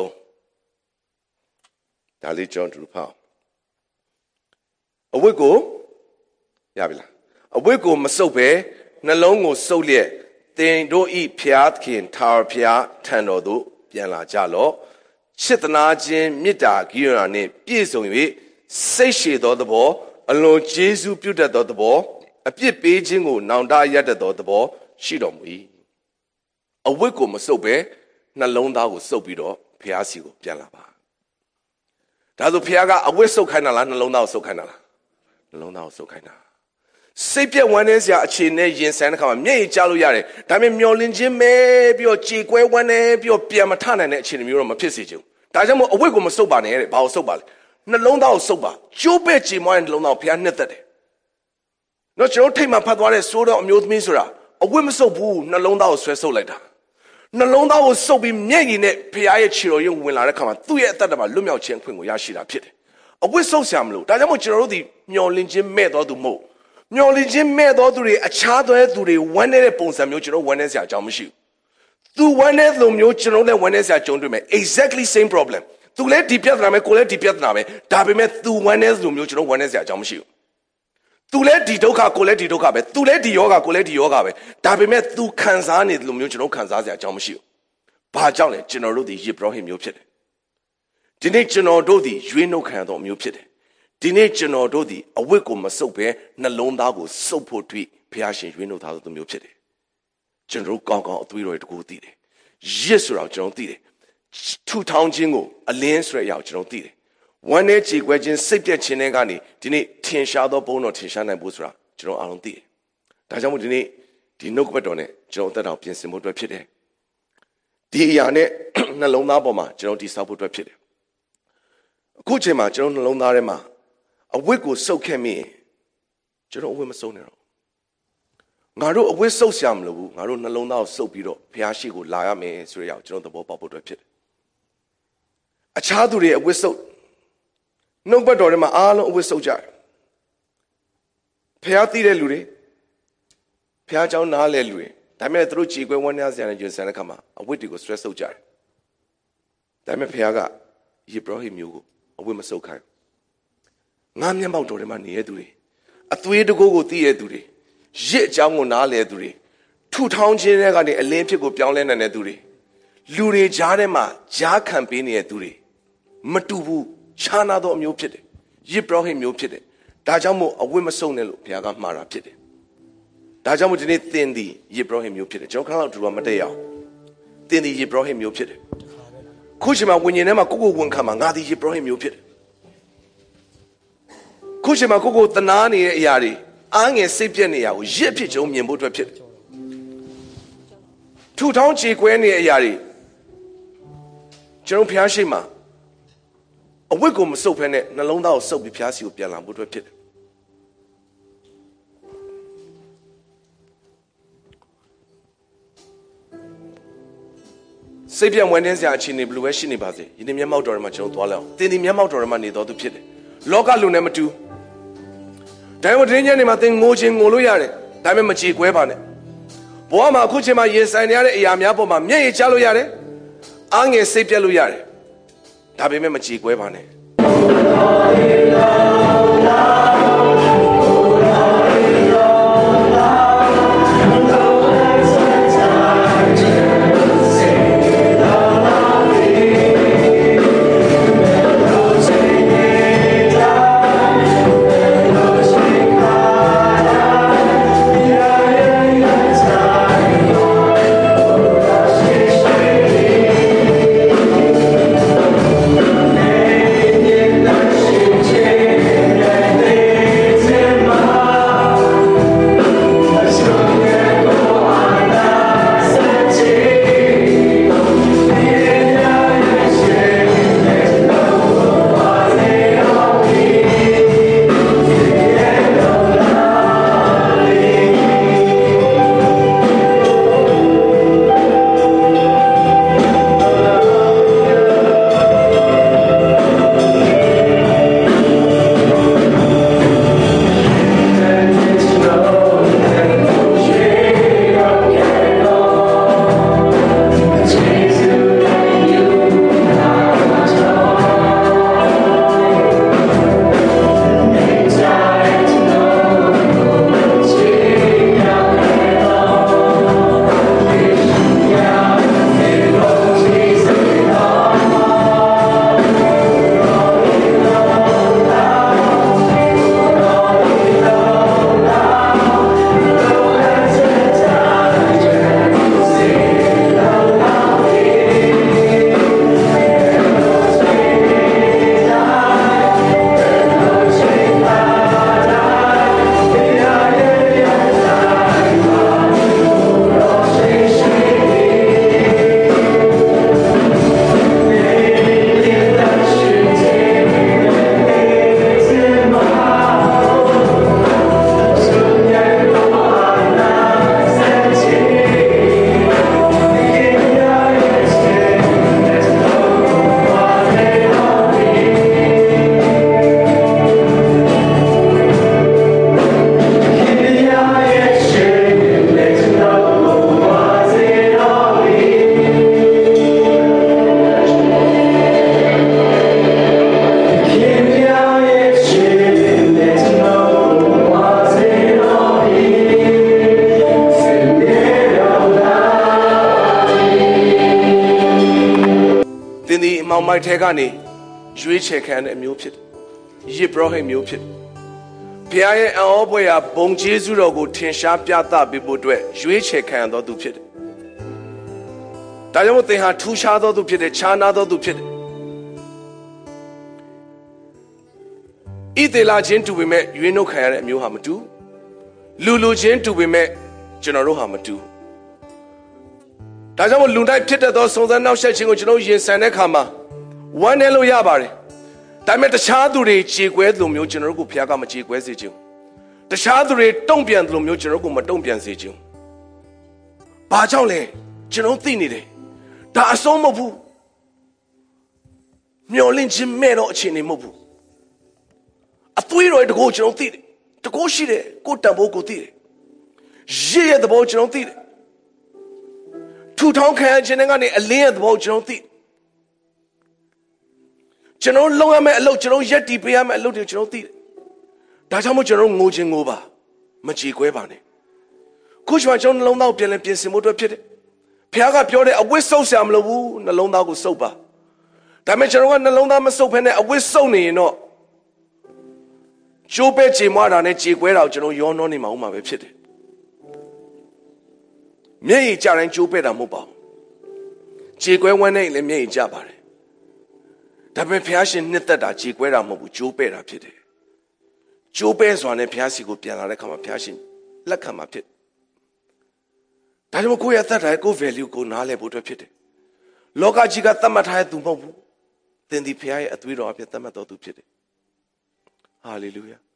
ဒါလေးကျွန်တော်ဖတ်အောင်အဝတ်ကိုရပြီလားအဝတ်ကိုမဆုပ်ပဲနှလုံးကိုဆုပ်လျက် thing do eat piatkin, tower pia, tando, pianla jalo, chitnajin, mita, girani, pisongi, say she do the ball, alone Jesu puta do the ball, a bit Beijing or Nanda yada do the ball, she don't we. A wickum was so bad, Nalonda was so bido, piasigo, pianaba. Tado piaga, a whistle kind of land, Nalonda so kind of. Nalonda so kind of. Sepia one is ya chine yin san kama me jalu yare. Dame myolin jin me bio chi kwe wane bio pia matana ne chin muro ma pisi ju. Dajamo a wiggle so ba ne ba so ba. Nalonda so ba. Jobe chi mo and lona pia netade. No chiro take my padware soda mute misura. A women so boo, Nalonda was so later. Nalonda was so be me in it, pia chiro young will I come 2 years that about Lumia Chen Queen Yashida pit. A whistle samlu. Dajamo chiro the myolin jin me or do mo. Nyolin me do a chado to the one pons mutual one as a jamushu. To one as the mutual one as a jondume. Exactly same problem. To let the Piatrame, collect the Piatrame, Tabimet to one as the mutual one as a jamushu. To let the doka collect the dokabe, to let the yoga collect the yogabe, Tabimet to Kanzani, the mutual Kanzas a jamushu. Pajale, General the Yibrahim Mupit. The nature no do the, you know, kind of mupit. Teenage no dodi, a wickum must so bear, Nalonda so poetry, Piashin, we know how to mute it. General Gong, 3 road go did it. Yes, or out, General did it. 2 town jingle, a lane straight out, General did it. 1 edge, wedging, Sipia Chinegani, Dine, 10 shadow bone or Tishana Busra, General Alon did it. Tajamu dine, the no bedone, General that out, Pian Simbo to pit. Diane, Nalona Boma, General Disabu to pit. Kuchema, General Lonarema. A wiggle so can me. General women so narrow. Naru a whistle samlu, Naru Nalona so bedo, Piashi would lie me, Sri out, General the Bobo to pit. A child a whistle. No but or my all whistle jar. Piati de Luri Piajo Nale Lui. Dame through Chico 1 year and you send a cama, a witty go stress so jar. Dame Piaga, ye brought him you, a woman so kind. Namia Mautorema near Duri. A 3 to go the Duri. Jet Jango Nale Duri. 2 towns in a Olympic of Pialan and Duri. Lure Jarema, Jack campaign at Duri. Matubu, Chana do mupit. Ye brought him mupit. Dajamo, a woman so nelo, Piaga Mara pit. Dajamo did it thin thee, ye brought him mupit. Joke out to Amadea. Then ye brought him mupit. Kushima, when you never go one come, Ngadi, ye brought him mupit. Kushima Kugo Tanani Yari, Ang and Sipiania, Jipich on Yambutra pit. 2 towns Chi Gwenny Yari. General Piashima. A wiggle so pennet, Nalonda so be Piasio Pialam would pit. Sapian Wednesday, Chini Blue Shinibazi, in the Yamau or Macho Toilet, then the Yamau or money to pit. Local Lunema 2. Diamond Matin Mojing Moluyare, Diamond Machi Guevane. Boama Kuchima, yes, I near Yamiaboma, Mie Chaluyare, Ange Sepia Luyare. Tabime Machi Guevane. Yeah. တောင်ပိုင်းထဲကနေရွေးချယ်ခံတဲ့အမျိုးဖြစ်တယ်ယစ်ဘရဟိမျိုးဖြစ်တယ်ဘုရားရဲ့အံ့ဩဖွယ်ရာဘုံကျေးဇူးတော်ကိုထင်ရှားပြသပေးဖို့အတွက်ရွေးချယ်ခံတော်သူဖြစ်တယ်ဒါကြောင့်မို့သင်ဟာထူးခြားသောသူဖြစ်တယ်ခြားနာသောသူဖြစ်တယ်ဣသေလချင်းတူပေမဲ့ရွေးနှုတ်ခံရတဲ့အမျိုးဟာမတူလူချင်းတူပေမဲ့ကျွန်တော်တို့ဟာမတူဒါကြောင့်မို့လူတိုင်းဖြစ်တတ်သောစုံစမ်းနှောက်ယှက်ခြင်းကိုကျွန်တော်ရင်ဆန်တဲ့အခါမှာဝမ်းနည်းလို့ရပါတယ်ဒါပေမဲ့တခြားသူတွေကြေကွဲသလိုမျိုးကျွန်တော်တို့ကိုဘုရားကမကြေကွဲစေခြင်းတခြားသူတွေတုံ့ပြန်သလိုမျိုးကျွန်တော်တို့ကိုမတုံ့ပြန်စေခြင်းဘာကြောင့်လဲကျွန်တော်သိနေတယ်ဒါအဆုံးမဟုတ်ဘူးမျောလင့်ခြင်းမဲ့တော့အခြေအနေမဟုတ်ဘူးအသွေးတော်တကောကျွန်တော်သိတယ်တကောရှိတယ်ကိုတန်ဖို့ကိုသိတယ်ရည်ရဲ့သဘောကျွန်တော်သိတယ်ထူထောင်ခံခြင်းကနေအလင်းရဲ့သဘောကျွန်တော်သိကျွန်တော်လုံရမယ့်အလုပ်ကျွန်တော်ရက်တီပေးရမယ့်အလုပ်တွေကျွန်တော်သိတယ်ဒါကြောင့်မို့ကျွန်တော်ငိုခြင်းငိုပါမကြေကွဲပါနဲ့ခုချိန်မှာကျွန်တော်နှလုံးသားကိုပြန်လည်ပြင်ဆင်ဖို့အတွက်ဖြစ်တယ်ဘုရားကပြောတဲ့အဝတ်ဆုပ်ဆရာမလိုဘူးနှလုံးသားကိုဆုပ်ပါဒါပေမဲ့ကျွန်တော်ကနှလုံးသားမဆုပ်ဖ ೇನೆ အဝတ်ဆုပ်နေရင်တော့ကျိုးပဲကြေမွားတာနဲ့ကြေကွဲတာကိုကျွန်တော်ရောနှောနေမှာဥမှာပဲဖြစ်တယ်မျက်ရည်ကျတိုင်းကျိုးပဲတာမဟုတ်ပါဘူးကြေကွဲဝမ်းနဲ့လည်းမျက်ရည်ကျပါတယ်ဒါပေမဲ့ဘုရားရှင်နှစ်သက်တာကြေကွဲတာမဟုတ်ဘူးကျိုးပဲတာဖြစ်တယ်ကျိုးပဲဆိုတာနဲ့ဘုရားစီကိုပြန်လာတဲ့အခါမှာဘုရားရှင်လက်ခံမှာဖြစ်ဒါကြောင့်ကိုယ့်ရဲ့သက်တာကို value ကိုနားလည်ဖို့အတွက်ဖြစ်တယ်လောကကြီးကသတ်မှတ်ထားတဲ့သူမဟုတ်ဘူးသင်ဒီဘုရားရဲ့အသွေးတော်အဖြစ်သတ်မှတ်တော်သူဖြစ်တယ်ဟာလေလုယာ